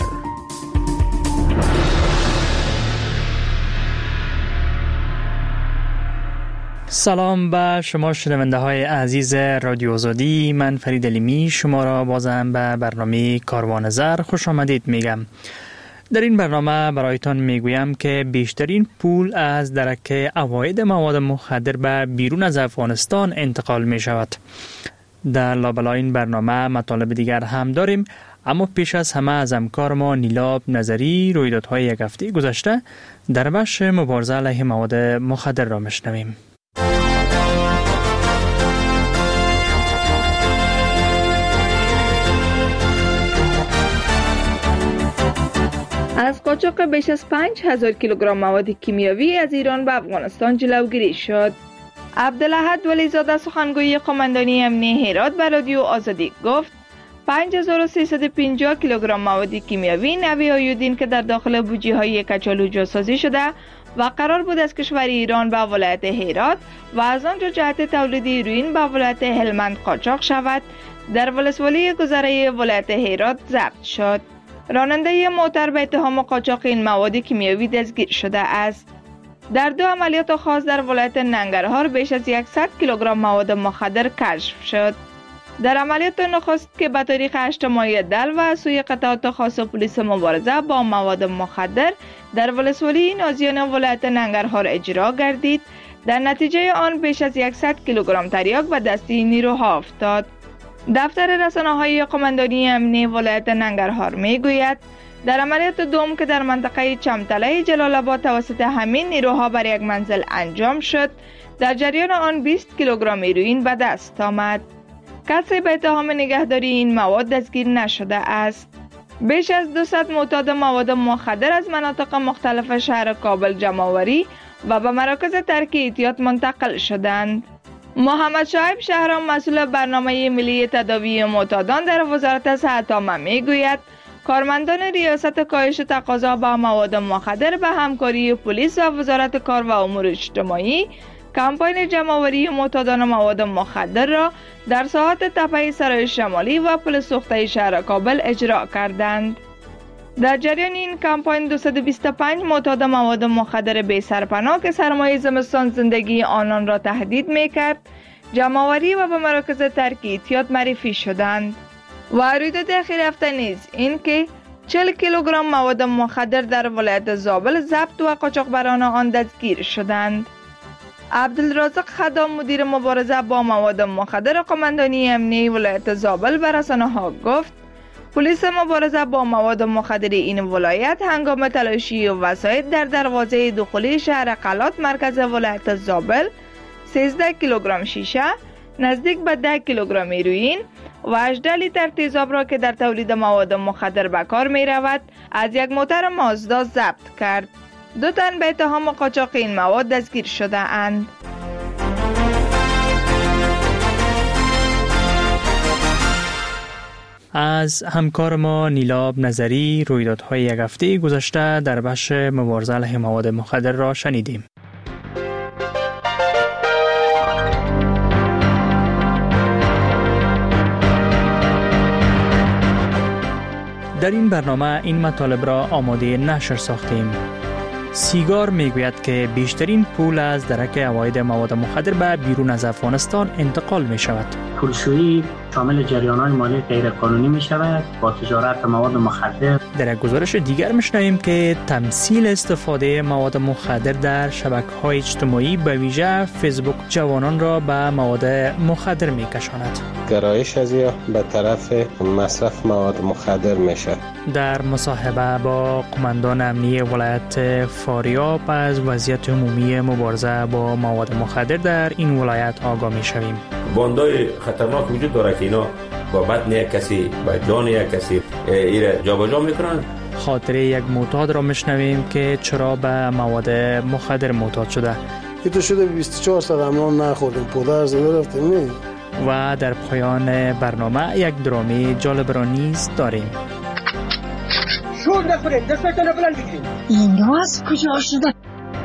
سلام به شما شنونده های عزیز رادیو آزادی. من فرید علیمی شما را بازم به برنامه کاروان زهر خوش آمدید میگم. در این برنامه برایتان میگویم که بیشترین پول از درک عواید مواد مخدر به بیرون از افغانستان انتقال می شود. در لابلای این برنامه مطالب دیگر هم داریم، اما پیش از همه از همکار ما نیلاب نظری رویدادهای یک هفته گذشته در بخش مبارزه علیه مواد مخدر را میشنویم. از قاچاق بیش از 5000 کیلوگرم مواد کیمیاوی از ایران به افغانستان جلوگیری شد. عبدالاحد ولیزاده سخنگوی قماندانی امنیه هرات به رادیو آزادی گفت 5350 کیلوگرم مواد کیمیاوی نوع آیودین که در داخل بوجی‌های کچالو جاسازی شده و قرار بود از کشور ایران به ولایت هرات و از آنجا جهت تولید هیروئین به ولایت هلمند قاچاق شود در ولسوالی گذره ولایت هرات ضبط شد. راننده موتر به اتهام قاچاق این مواد کیمیاوی دستگیر شده است. در 2 عملیات خاص در ولایت ننگرهار بیش از 100 کیلوگرم مواد مخدر کشف شد. در عملیات نخست که به تاریخ 8 ماه دل و سوی قطعات خاص پلیس مبارزه با مواد مخدر در ولسوالی نازیان ولایت ننگرهار اجرا گردید، در نتیجه آن بیش از 100 کیلوگرم تریاک به دست نیروها افتاد. دفتر رسانه‌های قماندانی امنیه ولایت ننگرهار میگوید در عملیات دوم که در منطقه چمتله جلال آباد توسط همین نیروها بر یک منزل انجام شد، در جریان آن 20 کیلوگرم هیروئین به دست آمد. کسی به اتهام نگهداری این مواد دستگیر نشده است. بیش از 200 معتاد مواد مخدر از مناطق مختلف شهر کابل جمع‌آوری و به مراکز ترک احتیاط منتقل شدند. محمد شعیب شهرام مسئول برنامه ملی تداوی معتادان در وزارت صحت عامه میگوید کارمندان ریاست کاهش تقاضا به مواد مخدر به همکاری پلیس و وزارت کار و امور اجتماعی کمپاین جمع‌آوری معتادان مواد مخدر را در ساحات تپه سرای شمالی و پل سوخته شهر کابل اجرا کردند. در جریان این کمپاین 225 معتاد مواد مخدر بی سرپناه که سرمایه زمستان زندگی آنان را تهدید میکرد جمع‌آوری و به مراکز ترک اعتیاد معرفی شدند. و رویداد اخیر هفته نیز این که 40 کیلوگرم مواد مخدر در ولایت زابل ضبط و قاچاقبران آن دستگیر شدند. عبدالرازق خدام مدیر مبارزه با مواد مخدر قماندانی امنیه ولایت زابل به رسانه‌ها گفت پلیس مبارزه با مواد مخدر این ولایت هنگام تلاشی وسایل در دروازه دخولی شهر قلات مرکز ولایت زابل 13 کیلوگرم شیشه، نزدیک به 10 کیلوگرم هیروئین و 18 لیتر تیزاب را که در تولید مواد مخدر به کار می رود از یک موتر مازدا ضبط کرد. 2 تن به اتهام قاچاق این مواد دستگیر شده اند. از همکار ما نیلاب نظری رویدادهای یک هفته گذشته در بخش مبارزه علیه مواد مخدر را شنیدیم. در این برنامه این مطالب را آماده نشر ساختیم. سیگار میگوید که بیشترین پول از درک عواید مواد مخدر به بیرون از افغانستان انتقال می شود. پولشویی شامل جریان‌های مالی غیرقانونی می شود با تجارت مواد مخدر. در یک گزارش دیگر میشنویم که تمثیل استفاده مواد مخدر در شبکه‌های اجتماعی به ویژه فیسبوک جوانان را به مواد مخدر میکشاند. گرایش از یا به طرف مصرف مواد مخدر میشه. در مصاحبه با قماندان امنیه ولایت فاریاب از وضعیت عمومی مبارزه با مواد مخدر در این ولایت آگاه میشویم. باندای خطرناک وجود داره که اینا با بدن یک کسی با جان یک کسی ایره جابجا میکنن. خاطره یک معتاد را میشنویم که چرا به مواد مخدر معتاد شده. تو شده 24 سال امران نخوردیم پدر زده رفتیم نه. و در پایان برنامه یک درامی جالب را نیز داریم. شور نخورین دستتون رو بلند بگیرین. اینا از کجا شده؟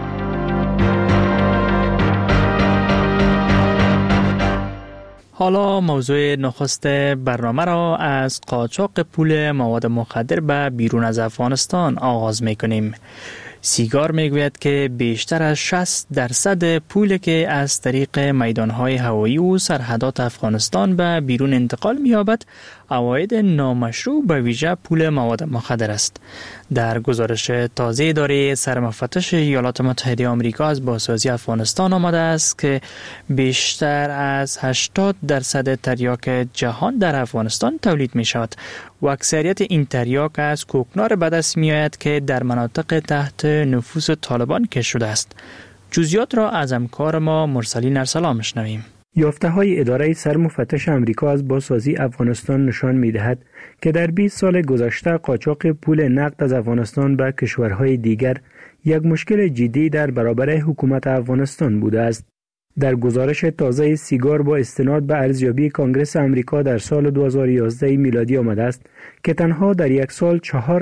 حالا موضوع نخست برنامه را از قاچاق پول مواد مخدر به بیرون از افغانستان آغاز می‌کنیم. سیگار میگوید که بیشتر از 60% پولی که از طریق میدانهای هوایی و سرحدات افغانستان به بیرون انتقال می‌یابد عواید نامشروع به ویژه پول مواد مخدر است. در گزارش تازه اداره سرمفتش ایالات متحده آمریکا از بازسازی افغانستان آمده است که بیشتر از 80% تریاک جهان در افغانستان تولید می شود و اکثریت این تریاک از کوکنار به دست می آید که در مناطق تحت نفوذ طالبان کش شده است. جزئیات را از همکار ما مرسلین ارسلان میشنویم. یافته‌های اداره سرمفتش آمریکا از بازسازی افغانستان نشان می‌دهد که در 20 سال گذشته قاچاق پول نقد از افغانستان به کشورهای دیگر یک مشکل جدی در برابر حکومت افغانستان بوده است. در گزارش تازه سیگار با استناد به ارزیابی کانگرس آمریکا در سال 2011 میلادی آمده است که تنها در یک سال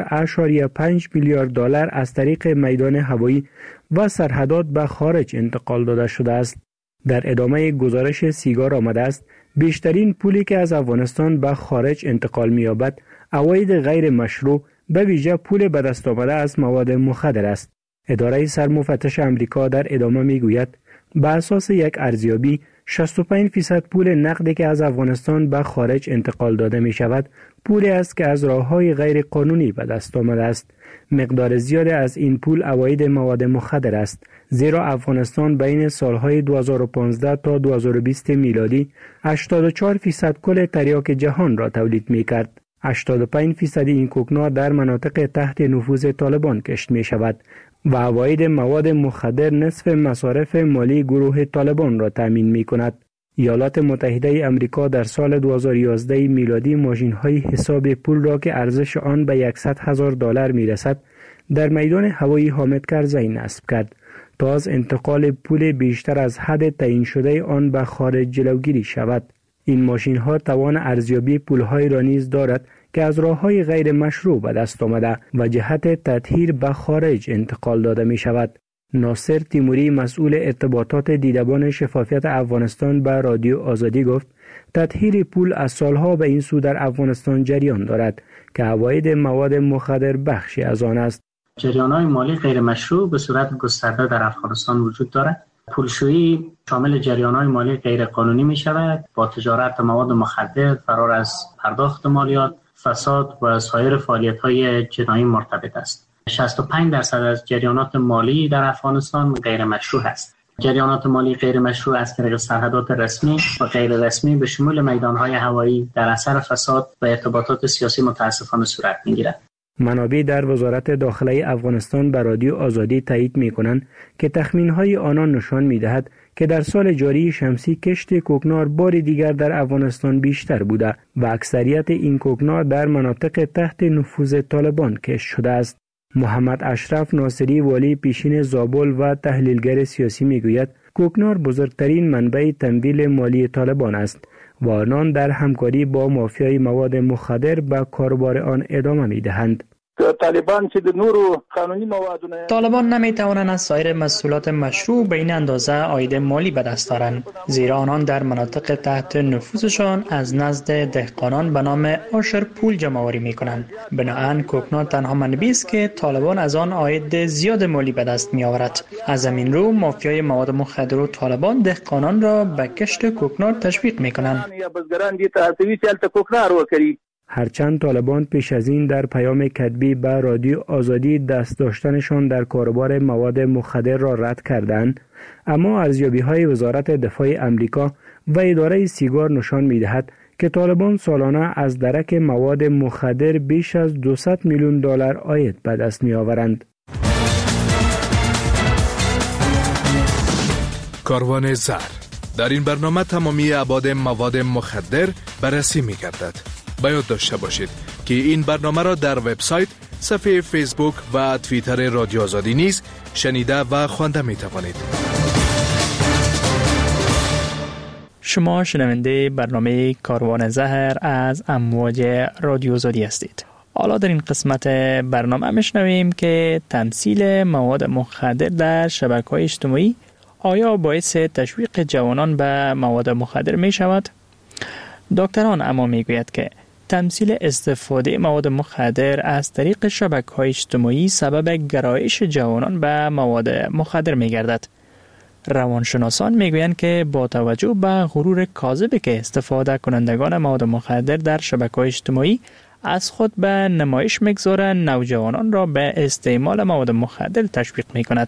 4.5 میلیارد دلار از طریق میدان هوایی و سرحدات به خارج انتقال داده شده است. در ادامه گزارش سیگار آمده است بیشترین پولی که از افغانستان به خارج انتقال می‌یابد عواید غیر مشروع به ویژه پول به دست آمده از مواد مخدر است. اداره سرمفتش آمریکا در ادامه میگوید بر اساس یک ارزیابی 65% پول نقدی که از افغانستان به خارج انتقال داده می شود پولی است که از راه‌های غیر قانونی به دست آمده است. مقدار زیاد از این پول عواید مواد مخدر است، زیرا افغانستان بین سالهای 2015 تا 2020 میلادی 84% کل تریاک جهان را تولید می کرد. 85% این کوکنار در مناطق تحت نفوذ طالبان کشت می شود و عواید مواد مخدر نصف مصارف مالی گروه طالبان را تامین می کند. ایالات متحده آمریکا در سال 2011 میلادی ماشین‌های حساب پول را که ارزش آن به $100,000 می‌رسد در میدان هوایی حامد کرزی نصب کرد تا از انتقال پول بیشتر از حد تعیین شده آن به خارج جلوگیری شود. این ماشین‌ها توان ارزیابی پول‌های را نیز دارد که از راه‌های غیر مشروع به دست آمده و جهت تطهیر به خارج انتقال داده می‌شود. ناصر تیموری مسئول ارتباطات دیدبان شفافیت افغانستان به رادیو آزادی گفت تطهیر پول از سالها به این سو در افغانستان جریان دارد که عواید مواد مخدر بخشی از آن است. جریان‌های مالی غیر مشروع به صورت گسترده در افغانستان وجود دارد. پولشویی شامل جریان‌های مالی غیر قانونی می شود با تجارت مواد مخدر، فرار از پرداخت مالیات، فساد و سایر فعالیت‌های جنایی مرتبط است. 65% از جریانات مالی در افغانستان غیر مشروع است. جریانات مالی غیر مشروع از طریق سرحدات رسمی و غیر رسمی به شمول میدان‌های هوایی در اثر فساد و ارتباطات سیاسی متاسفانه صورت می‌گیرد. منابع در وزارت داخله افغانستان به رادیو آزادی تایید می‌کنند که تخمین‌های آنان نشان می‌دهد که در سال جاری شمسی کشت کوکنار بار دیگر در افغانستان بیشتر بوده و اکثریت این کوکنار در مناطق تحت نفوذ طالبان کشت شده است. محمد اشرف ناصری والی پیشین زابل و تحلیلگر سیاسی میگوید کوکنار بزرگترین منبع تمویل مالی طالبان است و آنان در همکاری با مافیای مواد مخدر به کاروبار آن ادامه میدهند. طالبان نمیتوانند از سایر مسئولات مشروع به این اندازه عاید مالی به دست دارند، زیرا آنان در مناطق تحت نفوذشان از نزد دهقانان به نام عاشر پول جمع آوری میکنند. بنابراین کوکنار تنها منبعی است که طالبان از آن عاید زیاد مالی به دست میآورد. از همین رو مافیای مواد مخدر و طالبان دهقانان را به کشت کوکنار تشویق میکنند. هرچند طالبان پیش از این در پیام کتبی به رادیو آزادی دست داشتنشان در کاروبار مواد مخدر را رد کردند، اما ارزیابی‌های وزارت دفاع امریکا و اداره سیگار نشان می‌دهد که طالبان سالانه از درک مواد مخدر بیش از $200 میلیون عاید به دست می‌آورند. کاروان زر. در این برنامه تمامی ابعاد مواد مخدر بررسی می‌گردد. باید داشته باشید که این برنامه را در وبسایت، صفحه فیسبوک و توییتر رادیو آزادی نیز شنیده و خوانده می توانید. شما شنونده برنامه کاروان زهر از امواج رادیو آزادی هستید. حالا در این قسمت برنامه میشنویم که تمثیل مواد مخدر در شبکه‌های اجتماعی آیا باعث تشویق جوانان به مواد مخدر می شود؟ دکتران اما میگوید که تمثیل استفاده مواد مخدر از طریق شبکه‌های اجتماعی سبب گرایش جوانان به مواد مخدر می‌گردد. روانشناسان میگویند که با توجه به غرور کاذبی که استفاده کنندگان مواد مخدر در شبکه‌های اجتماعی از خود به نمایش می‌گذارند، نوجوانان را به استعمال مواد مخدر تشویق می‌کند.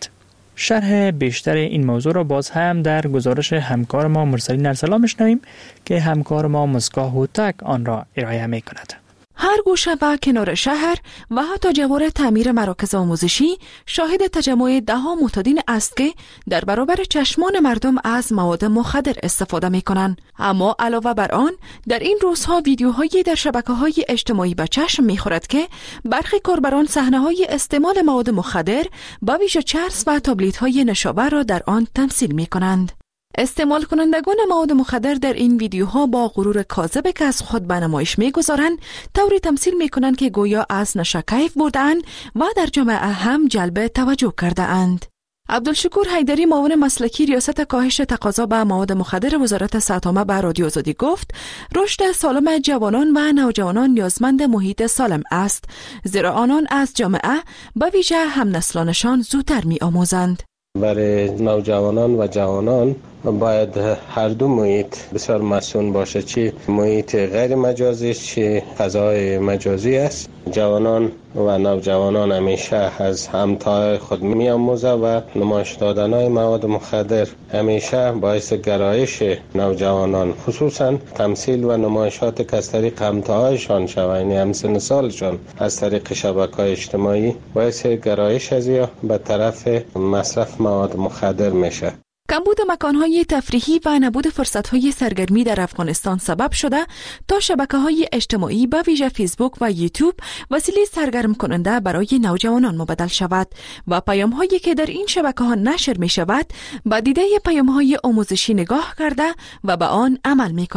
شرح بیشتر این موضوع را باز هم در گزارش همکار ما مرسلین ارسلا میشنویم که همکار ما مسکا هوتک آن را ارائه می کند. هر گوشه و کنار شهر و حتی جوار تعمیر مراکز آموزشی شاهد تجمع ده‌ها معتادین است که در برابر چشمان مردم از مواد مخدر استفاده می کنند. اما علاوه بر آن در این روزها ویدیوهایی در شبکه‌های اجتماعی به چشم می‌خورد که برخی کاربران صحنه‌های استعمال مواد مخدر با ویژه چرس و تابلت‌های نشابر را در آن تمثیل می‌کنند. استعمال کنندگان مواد مخدر در این ویدیوها با غرور کاذب که از خود به نمایش می‌گذارند طوری تمثیل می‌کنند که گویا از نشه کیف برده‌اند و در جامعه هم جلب توجه کرده‌اند. عبدالشکور حیدری معاون مسلکی ریاست کاهش تقاضا به مواد مخدر وزارت صحت عامه به رادیو آزادی گفت رشد سالم جوانان و نوجوانان نیازمند محیط سالم است، زیرا آنان از جامعه به ویژه همنسلانشان زودتر می‌آموزند. برای نوجوانان و جوانان باید هر دو محیط بسیار مسئول باشه، چی محیط غیر مجازی چی فضای مجازی است. جوانان و نوجوانان همیشه از همتای خود می آموزه و نمایش دادنهای مواد مخدر همیشه باعث گرایش نوجوانان، خصوصا تمثیل و نمایشات که از طریق همتایشان شود، یعنی همسن سالشان از طریق شبکه‌های اجتماعی باعث گرایش از یا به طرف مصرف مواد مخدر میشه. کمبود مکان‌های تفریحی و نبود فرصت‌های سرگرمی در افغانستان سبب شده تا شبکه‌های اجتماعی به ویژه فیسبوک و یوتیوب وسیله سرگرم کننده برای نوجوانان مبدل شود و پیام‌هایی که در این شبکه‌ها نشر می‌شود با دیده پیام‌های آموزشی نگاه کرده و به آن عمل می‌کنند.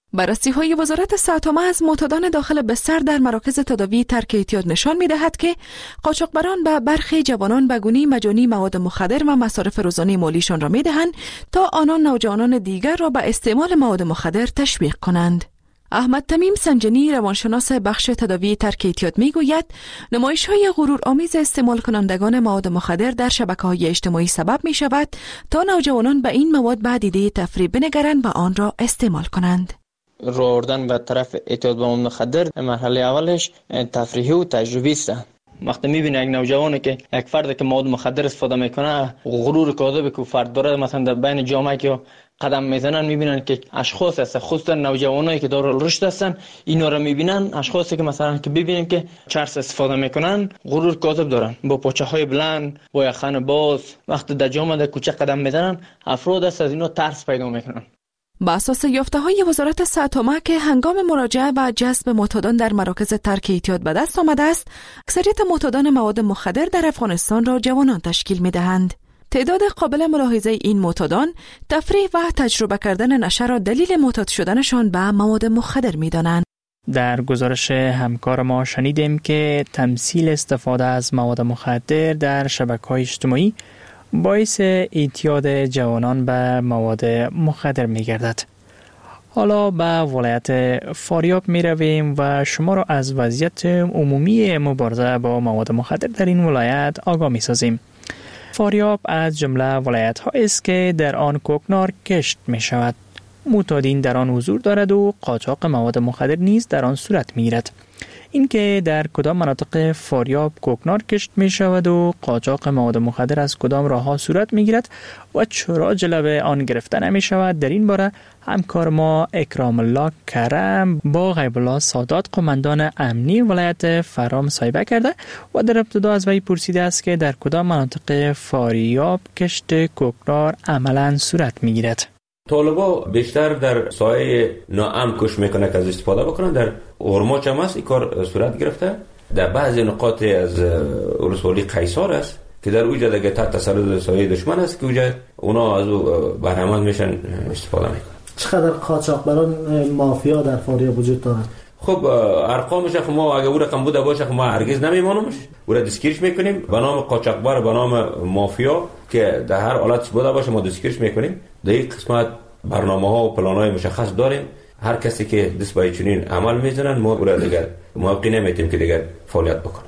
بررسی‌های وزارت صحت عامه از معتادان داخل بستر در مراکز تداوی ترک اعتیاد نشان می‌دهد که قاچاقبران به برخی جوانان به گونه‌ای مجانی مواد مخدر و مصارف روزانه مالیشان را می‌دهند تا آنان نوجوانان دیگر را به استعمال مواد مخدر تشویق کنند. احمد تمیم سنجنی روانشناس بخش تداوی ترک اعتیاد میگوید نمایش‌های غرورآمیز استعمال کنندگان مواد مخدر در شبکه‌های اجتماعی سبب می‌شود تا نوجوانان به این مواد به دیده تفریح بنگرند و آن را استعمال کنند. رو آوردن به طرف اعتیاد به مواد مخدر مرحله اولش تفریحی و تجربی است. وقتی میبینه یک نوجوانی که یک فرد که مواد مخدر استفاده میکنه، غرور کاذبی که فرد داره مثلا در بین جامعه که قدم میزنن، میبینن که اشخاص هستن، خصوصا نوجوانایی که دارن رشد هستن، اینا رو میبینن، اشخاصی که مثلا که ببینیم که چرس استفاده میکنن، غرور کاذب دارن، با پاچه های بلند، با یخن باز، وقتی در جامعه در کوچه قدم میزنن، افراد از اینا ترس پیدا میکنن. با اساس یافته‌های وزارت صحت عامه که هنگام مراجعه و جذب معتادان در مراکز ترک اعتیاد به دست آمده است، اکثریت معتادان مواد مخدر در افغانستان را جوانان تشکیل می‌دهند. تعداد قابل ملاحظه این معتادان تفریح و تجربه کردن نشه را دلیل معتاد شدنشان به مواد مخدر می‌دانند. در گزارش همکار ما شنیدیم که تمثیل استفاده از مواد مخدر در شبکه‌های اجتماعی باعث اعتیاد جوانان به مواد مخدر می گردد. حالا به ولایت فاریاب می رویم و شما را از وضعیت عمومی مبارزه با مواد مخدر در این ولایت آگاه می سازیم. فاریاب از جمله ولایت ها است که در آن کوکنار کشت می شود. معتادین در آن حضور دارد و قاچاق مواد مخدر نیز در آن صورت می گیرد. اینکه در کدام مناطق فاریاب کوکنار کشت می شود و قاچاق مواد مخدر از کدام راه ها صورت می گیرد و چرا جلوه آن گرفته نمی شود، در این باره همکار ما اکرام الله کرم با غیب الله سادات قماندان امنی ولایت فرا مصاحبه کرده و در ابتدا از وی پرسیده است که در کدام مناطق فاریاب کشت کوکنار عملا صورت می گیرد. طالبا بیشتر در سایه ناامن کش میکنه که از استفاده بکنن. در اورماچ هم است این کار صورت گرفته. در بعضی نقاط از ولسوالی قیصار است که در اوجا دیگه تحت تسلط سایه دشمن است که اوجا اونا از او برهمن میشن استفاده میکنن. چقدر قاچاقبران مافیا در فاریاب وجود دارند؟ خب ارقامش ما اگه او رقم بوده باشه ما هرگز نمیمانمش، او را دستگیرش میکنیم به نام قاچاقبر، به نام مافیا که در هر حالت بوده باشه ما دستگیرش میکنیم. در این قسمت برنامه ها و پلان های مشخص داریم. هر کسی که دست به چنین عمل میزنن ما او را دیگر موقع نمیتیم که دیگر فعالیت بکنه.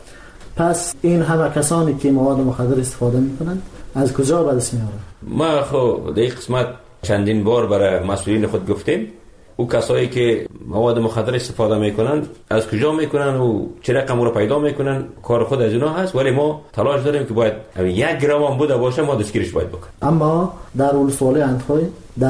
پس این همه کسانی که مواد مخدر استفاده میکنن از کجا به دست میارن؟ ما خب در این قسمت چندین بار برای مسئولین خود گفتیم او کسایی که مواد مخدر استفاده میکنن از کجا میکنن و چه رقم رو پیدا میکنن، کار خود از اونا هست، ولی ما تلاش داریم که باید 1 گرم هم بوده باشه ما دستگیرش باید بکنیم. اما در ولسوالی اندخوی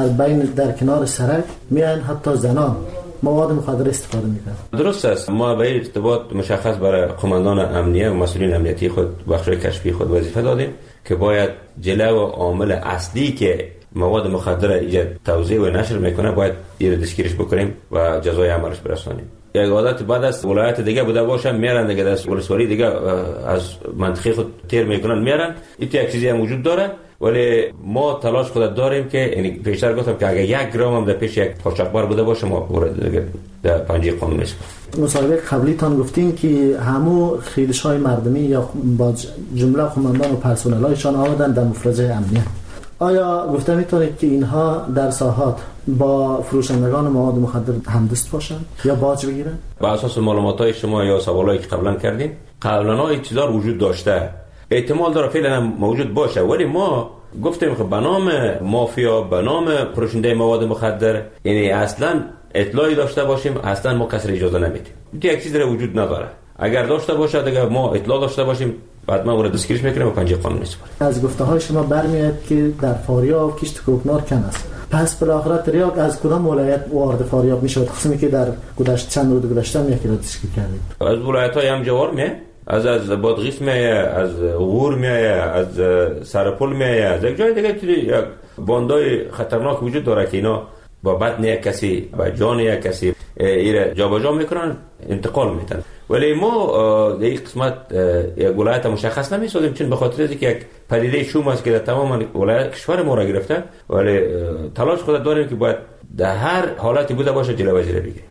در کنار سرک میان حتی زنان مواد مخدر استفاده میکنن. درست است. ما به ارتباط مشخص برای قماندان امنیه و مسئولین امنیتی خود بخش کشفی خود وظیفه دادیم که باید جلو عامل اصلی که مواد مخدر ایجاد توزیع و نشر میکنه باید این دستگیرش بکنیم و جزای عملش برسانیم. یک عادت بعد از ولایت دیگه بوده باشه میارن دیگه از ولسوالی دیگه از منطقه خود تیر میکنن میارن. این یک چیزی هم وجود داره ولی ما تلاش خود داریم که یعنی پیشتر گفتم که اگه 1 گرم هم در پیش یک قاچاقبر بوده باشه ما دیگه در پنجه قانون نیست. مصاحبه قبلی تان گفتین که همو خیلش‌های مردمی یا با جمله قماندان و پرسنل‌هایشان آمدن در مفرزه امنیت. آیا گفته میتونید که اینها در ساحات با فروشندگان مواد مخدر همدست باشن یا باج بگیرن؟ با اساس معلومات‌های شما یا سوالایی که قبلا کردین قبلا این چیزا وجود داشته، احتمال داره فعلا موجود باشه، ولی ما گفتیم که به نام مافیا، به نام فروشنده مواد مخدر یعنی اصلا اطلاعی داشته باشیم اصلا ما کسی اجازه نمیدیم. یک چیزی وجود نداره. اگر داشته باشه دیگه ما اطلاع داشته باشیم بعد ما اون رو دستگیرش میکنیم و پنجه قانونی میسپاریم. از گفته‌های شما برمیاد که در فاریاب کشت کوکنار کم است. پس بالاخره تریاک از کدام ولایت وارد فاریاب میشد؟ قسمی که در گذشته چند روز گذشته یکی را دستگیر کردید. از ولایت‌های همجوار میه، از بادغیس میه، از غور میه، از سرپل میه، از یک جای دیگه یک باندای خطرناک وجود داره که اینا با بدن یک کسی با جان یک کسی ایره جابجا میکنن انتقال میدن. ولی ما در این قسمت یک ولایت مشخص نمی‌سازیم، چون به خاطر اینکه یک پدیده شوم است که در تمام ولایت کشور ما را گرفته، ولی تلاش خود داریم که باید در هر حالتی بوده باشه جلوی بگیریم.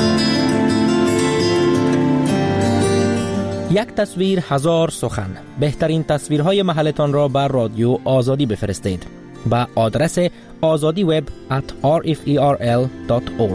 یک تصویر هزار سخن. بهترین تصویرهای محلتان را بر رادیو آزادی بفرستید با آدرس azadiweb@rferl.org.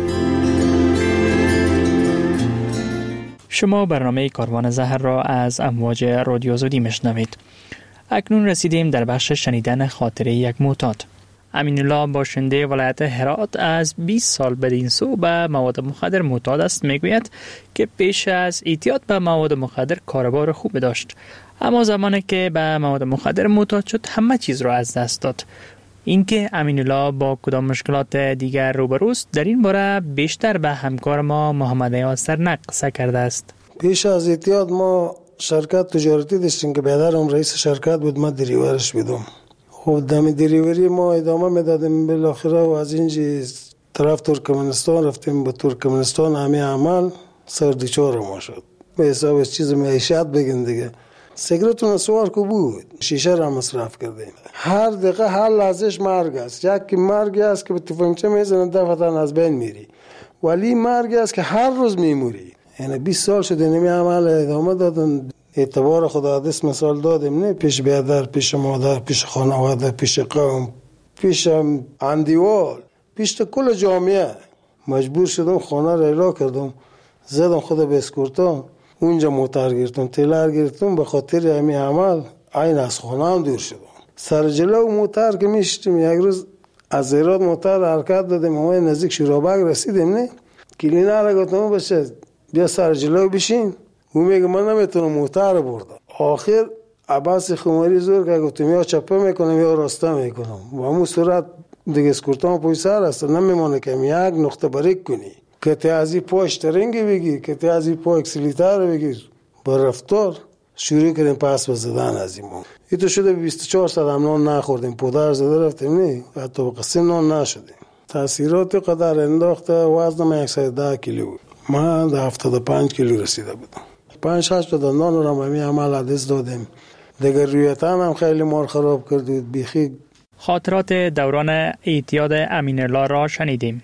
شما برنامه کاروان زهر را از امواج رادیو آزادی میشنوید. اکنون رسیدیم در بخش شنیدن خاطره یک معتاد. امین الله باشنده ولایت هرات از 20 سال بدین سو به مواد مخدر معتاد است. میگوید که پیش از اعتیاد به مواد مخدر کاربار خوب داشت، اما زمانی که به مواد مخدر معتاد شد همه چیز را از دست داد. اینکه امین الله با کدام مشکلات دیگر روبروست، در این باره بیشتر به همکار ما محمد ایاز سرنق قصه کرده است. پیش از اعتیاد ما شرکت تجارتی داشتیم که بیادرم رئیس شرکت بود، ما دریورش بودم. خب دم دریوری ما ادامه میدادیم، بالاخره و از اینجا طرف ترکمنستان رفتیم. به ترکمنستان همه عمل سردیچار ما شد، به حساب چیز معیشت بگن دیگه. سیگارت و نسوار کو بود، شیشه را مصرف کردیم. هر دقیقه هر لحظهش مرگ است. یکی مرگ است که به تفنگچه میزنن دفعتاً از بین میری، ولی مرگ است که هر روز میموری. یعنی 20 سال شده نمی عمل ادامه دادن. اعتبار خدا دست مثال دادیم، نه پیش بیادر، پیش مادر، پیش خانواده، پیش قوم، پیش اندیوال، پیش کل جامعه. مجبور شدم خانه را اعلا کردم، زدم خود به اسکورتان، اونجا موتر گرفتم، تیلر گرفتم. به خاطر همین عمل عین از خانه هم دور شدم. سر جلو موتر که میشتیم، یک روز از هرات موتر حرکت دادیم، ما نزدیک شورابک رسیدیم، نه کلینر را گفتم بشه بیا سر جلو بشین. او میگه من نمیتونم موتر بردم. آخر عباس خماری زور که گفتم یا چپه میکنم یا راسته میکنم. و همون صورت دیگه اسکورتان پای سر است، نمیمونه که یک نقطه بریک کنی که تی از این پا اشترنگی بگیر، که تی از این پا اکسیلیتر بگیر. با رفتار شروع کردیم پس بزدن از این مون. این تو شده 24 ساعت هم نان نخوردیم، پودر زده رفتیم، نه حتی به قسم نان نشدیم. تاثیرات قدر انداخته. وزنم 110 کیلو بود، من در 75 کیلو رسیده بودم. 5-8 دندان رو هم همین عمل حدث دادیم دیگر. رویتن هم خیلی مار خراب کردید بیخی. خاطرات دوران اعتیاد امین الله را شنیدیم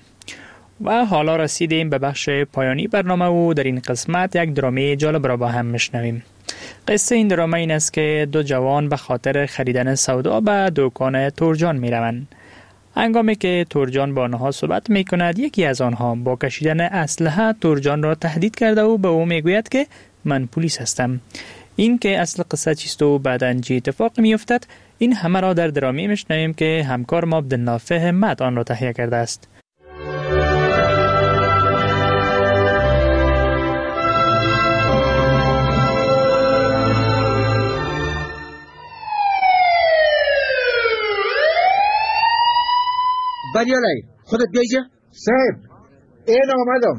و حالا رسیدیم به بخش پایانی برنامه و در این قسمت یک درامه جالب را با هم میشنویم. قصه این درامه این است که دو جوان به خاطر خریدن سودا به دکان تورجان می روند. هنگامی که تورجان با آنها صحبت می کند، یکی از آنها با کشیدن اسلحه تورجان را تهدید کرده و به او می گوید که من پلیس هستم. این که اصل قصه چیست و بعداً چه اتفاق می افتد، این همه را در درامی میشنویم که همکار ما عبدالنافع همت آن را تهیه کرده است. بریالای خودت بیایجا صاحب این آمدم.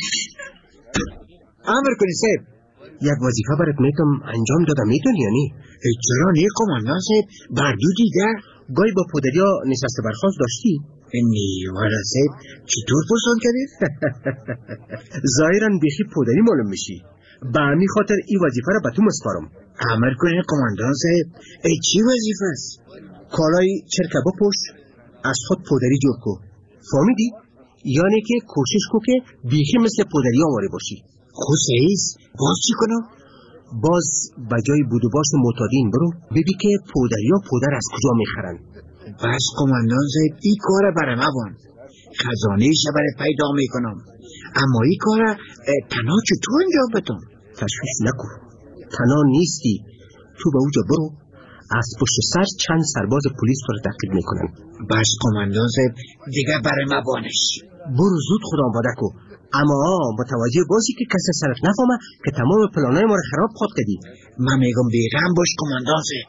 امر کنی صاحب. یک وظیفه برات میتونم انجام دادم، میتونی یا نی؟ چرا نی قماندان صاحب؟ بردو دیگر گاهی با پودریا نشسته برخواست داشتی؟ نی والا صاحب چطور پرسان کردی؟ ظاهرا بیخی پودری معلوم میشی. به همین خاطر این وظیفه را به تو مسپارم. امر کنی قماندان صاحب. ای چی وظیفه است؟ کالای چرکه بپوش، از خود پودری جور کو. فهمیدی؟ یعنی که کوشش کو که بیخی مثل پودری آواره باشی. خوشیست. باز چی کنم؟ باز بجای بود و باش معتادین برو ببین که پودریا پودر از کجا میخرن. بس قماندان صاحب این کار برای مبان، خزانه شبر پیدا میکنم، اما این کار تنها چطور انجام بدم؟ تشویش نکن، تنها نیستی. تو به اوجا برو، از پشت سر چند سرباز پلیس رو تعقیب میکنن. بس قماندان صاحب دیگه برای مبانش. برو زود خدا آماده کو، اما متوجه باشی که کسی سرت نفهمه که تمام پلانای ما رو خراب خود کردی. من میگم بیغم باش قماندان صاحب.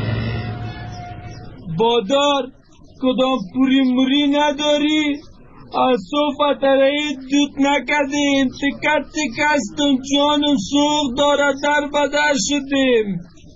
بادار کدام پوری موری نداری؟ از صفت رئیس دود نکردیم، تکت تکستم جانم سوخ داره در بدر شدیم.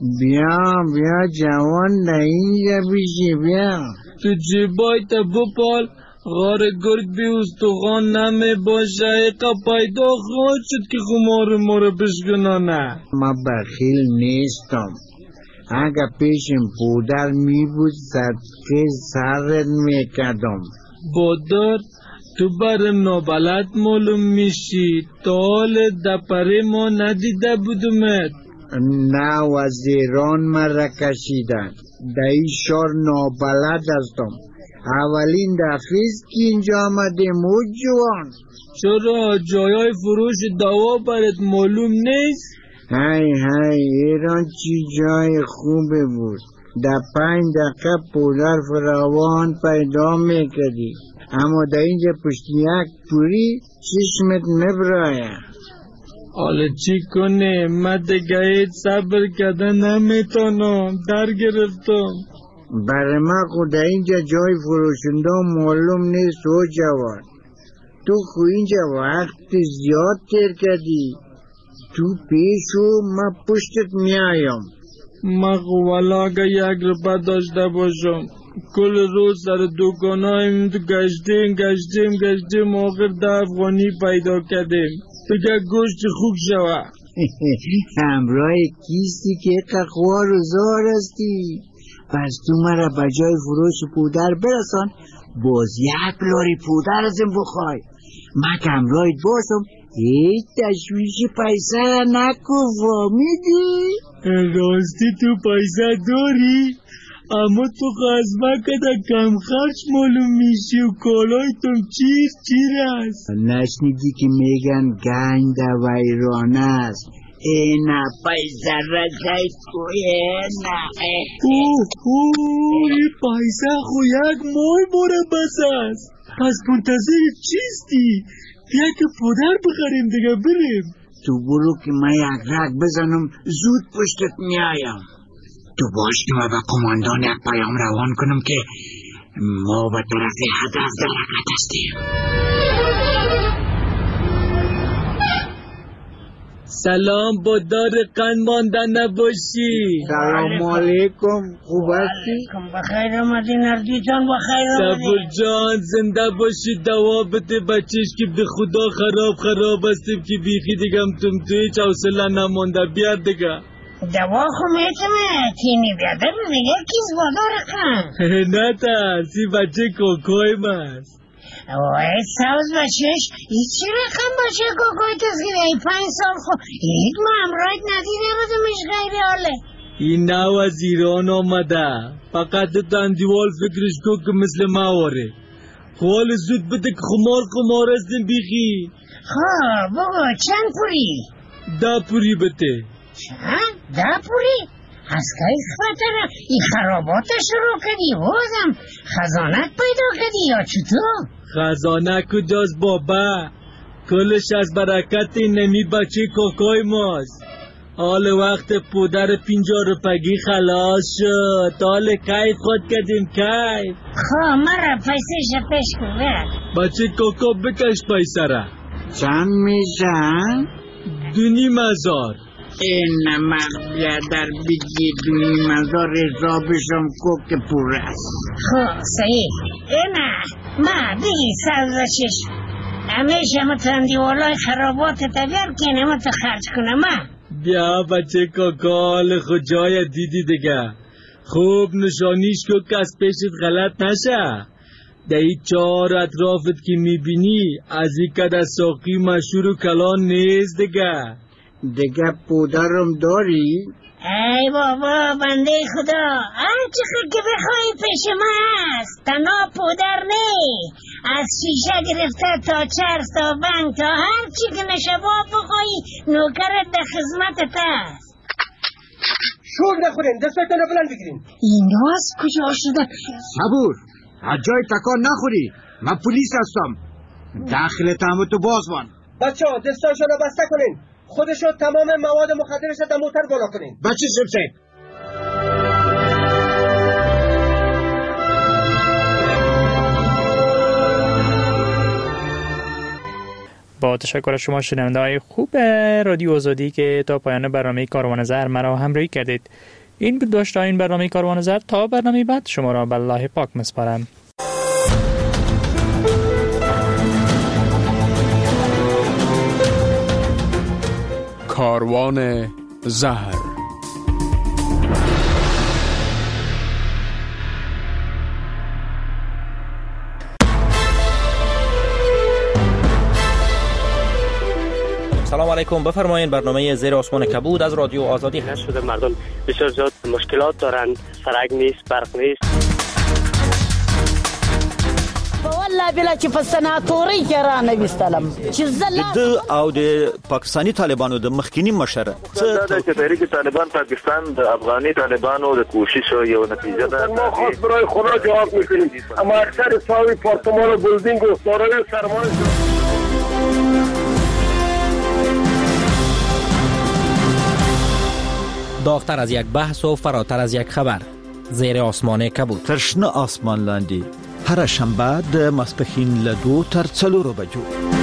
بیا جوان نه اینجا بیشی بیا. تو جیبای تا بپال غار گرگ بی استخوان نمی باشه. ایقا پیدا خواهد شد که خمار ما رو بشکنانه. ما بخیل نیستم. اگه پیشم پودر می بود صدقه سرت می کدم. بادر تو برم نابلد معلوم میشی. تا حال دپره ما ندیده بودمت. نه وزیران مرا کشیدن. دایی شار نابلد هستم. اولین دفعیست که اینجا آمدیم او جوان. چرا جایای فروش دوا برات معلوم نیست؟ های ایران چی جای خوبه بود. در 5 دقیقه پودر فراوان پیدا میکردی. اما در اینجا پشت یک پوری چشمت مبرایه. حالا چی کنه؟ من دیگه صبر کردن نمیتونم. در گرفتم. برای من خود اینجا جای فروشنده معلوم نیست و جوان. تو خو اینجا وقت زیاد تیر کردی. تو پیشو من پشتت میایم. من خو والا اگه 1 روپه داشته باشم کل روز سر دکانایم گشتیم آخر 10 افغانی پیدا کردیم. دیگه گوشت خوب شوه. همراه کیستی که خوار و زار هستی. پس تو مرا به جای فروش پودر برسان. باز 1 لاری پودر ازم بخوای. من که همراهت باشم هیچ تشویش پیسه نکو. فهمیدی؟ راستی تو پیسه داری؟ اما تو خزمه کده کم خرچ معلوم میشی و کالایتون چیر است. نشنیدی که میگن گنج در ویرانه است. اینا پیسه را جای کویه نه. این پیسه خو 1 ماه باره بس است. پس منتظر چیستی؟ بیا که پودر بخریم دیگه بریم. تو برو که من 1 رگ بزنم زود پشتت میایم. تو باش که من به قماندان 1 پیام روان کنم که ما به طرف هدف در حرکت هستیم. سلام با دار قند مانده نباشی. سلام علیکم. خوب هستی؟ بخیر آمدی نردی جان. بخیر آمدی صبور جان. زنده باشی. دوا بده بچهش که به خدا خراب هستیم که بیخی دیگم توی حوصله نمانده. بیار دیگه دوا خو میتونه تینی بیاده دیگه کیز بادار کن. نه ترسی بچه کوکوی ماست. وای سوز بچهش ای چی رقم بچه کوکوی تزگیره؟ ای 5 سال خو هیچ ما امرایت ندیده بودمش غیری حاله. این نو از ایران آمده. فقط تندیوال فکرش کو که مثل ما واره. حال زود بده که خمار هستیم بیخی. خب بگو چند پوری؟ 10 پوری بده. چند؟ 10 پوری؟ از که خطره این خرابات شروع کردی بازم خزانت پیدا کردی یا چطور؟ خزانه کجاست بابا؟ کلش از برکت نمی بچه کوکوی ماست. حال وقت پودر 50 روپگی خلاص شد. حال کیف خود کردیم کیف. خواه مرا پیسه شپش کن. بچه کوکو بکش پیسه را. چند میشن؟ 2,500. این من بیادر بگی 2,500 حسابشم که پور است. خب صحیح. اینا ما بگی سازشش همیشه متندی والای خرابات تبیر که نمت خرج کنم. بیا بچه کاکال خود جای دیدی دیگه. خوب نشانیش که کس پیشت غلط نشه. در این 4 اطرافت که میبینی از این کده ساقی مشهور و کلان نیست دیگه پودرم داری؟ ای بابا بنده خدا هر چقدر که بخوایی پیش ما هست. تنها پودر نی از شیشه گرفته تا چرس تا بنگ تا هر چی که نشبا بخوایی نوکرت در خدمتت هست. شور نخورین دستتون رو بلند بگیرین. این از کجا شده؟ صبور از جای تکان نخوری. من پلیس هستم. داخل تهمتو بازبان. بچه ها دستاشو رو بسته کنین. خودشو تمام مواد مخدرش در موتر بالا کنین. بچه شمسه با تشکر از شما شنونده‌های خوب رادیو آزادی که تا پایان برنامه کاروان زر مرا همراهی کردید. این بود داشته این برنامه کاروان زر. تا برنامه بعد شما را به الله پاک می‌سپارم. کاروان زهر. سلام علیکم، بفرمایید. برنامه زیر آسمان کبود از رادیو آزادی هست. شده مردم بسیار زیاد مشکلات دارند، سرک نیست، برق نیست. والله بلا چې په سناتوري کې را نه وستلم چې د او د پاکستانی طالبانو د مخکینی مشر چې تحریک طالبان پاکستان د افغاني طالبانو د کوشش یو نتیجه ده. ما خاص برای خدا جواب میکنیم، اما اکثر ساوی پارتمان و بلدینگ و دارای سرمایه داغتر از یک بحث و فراتر از یک خبر. زیر آسمان کبود. ترشنه آسمان لاندی هر شنبه د ماسپښین له 2 تر 4 بجو.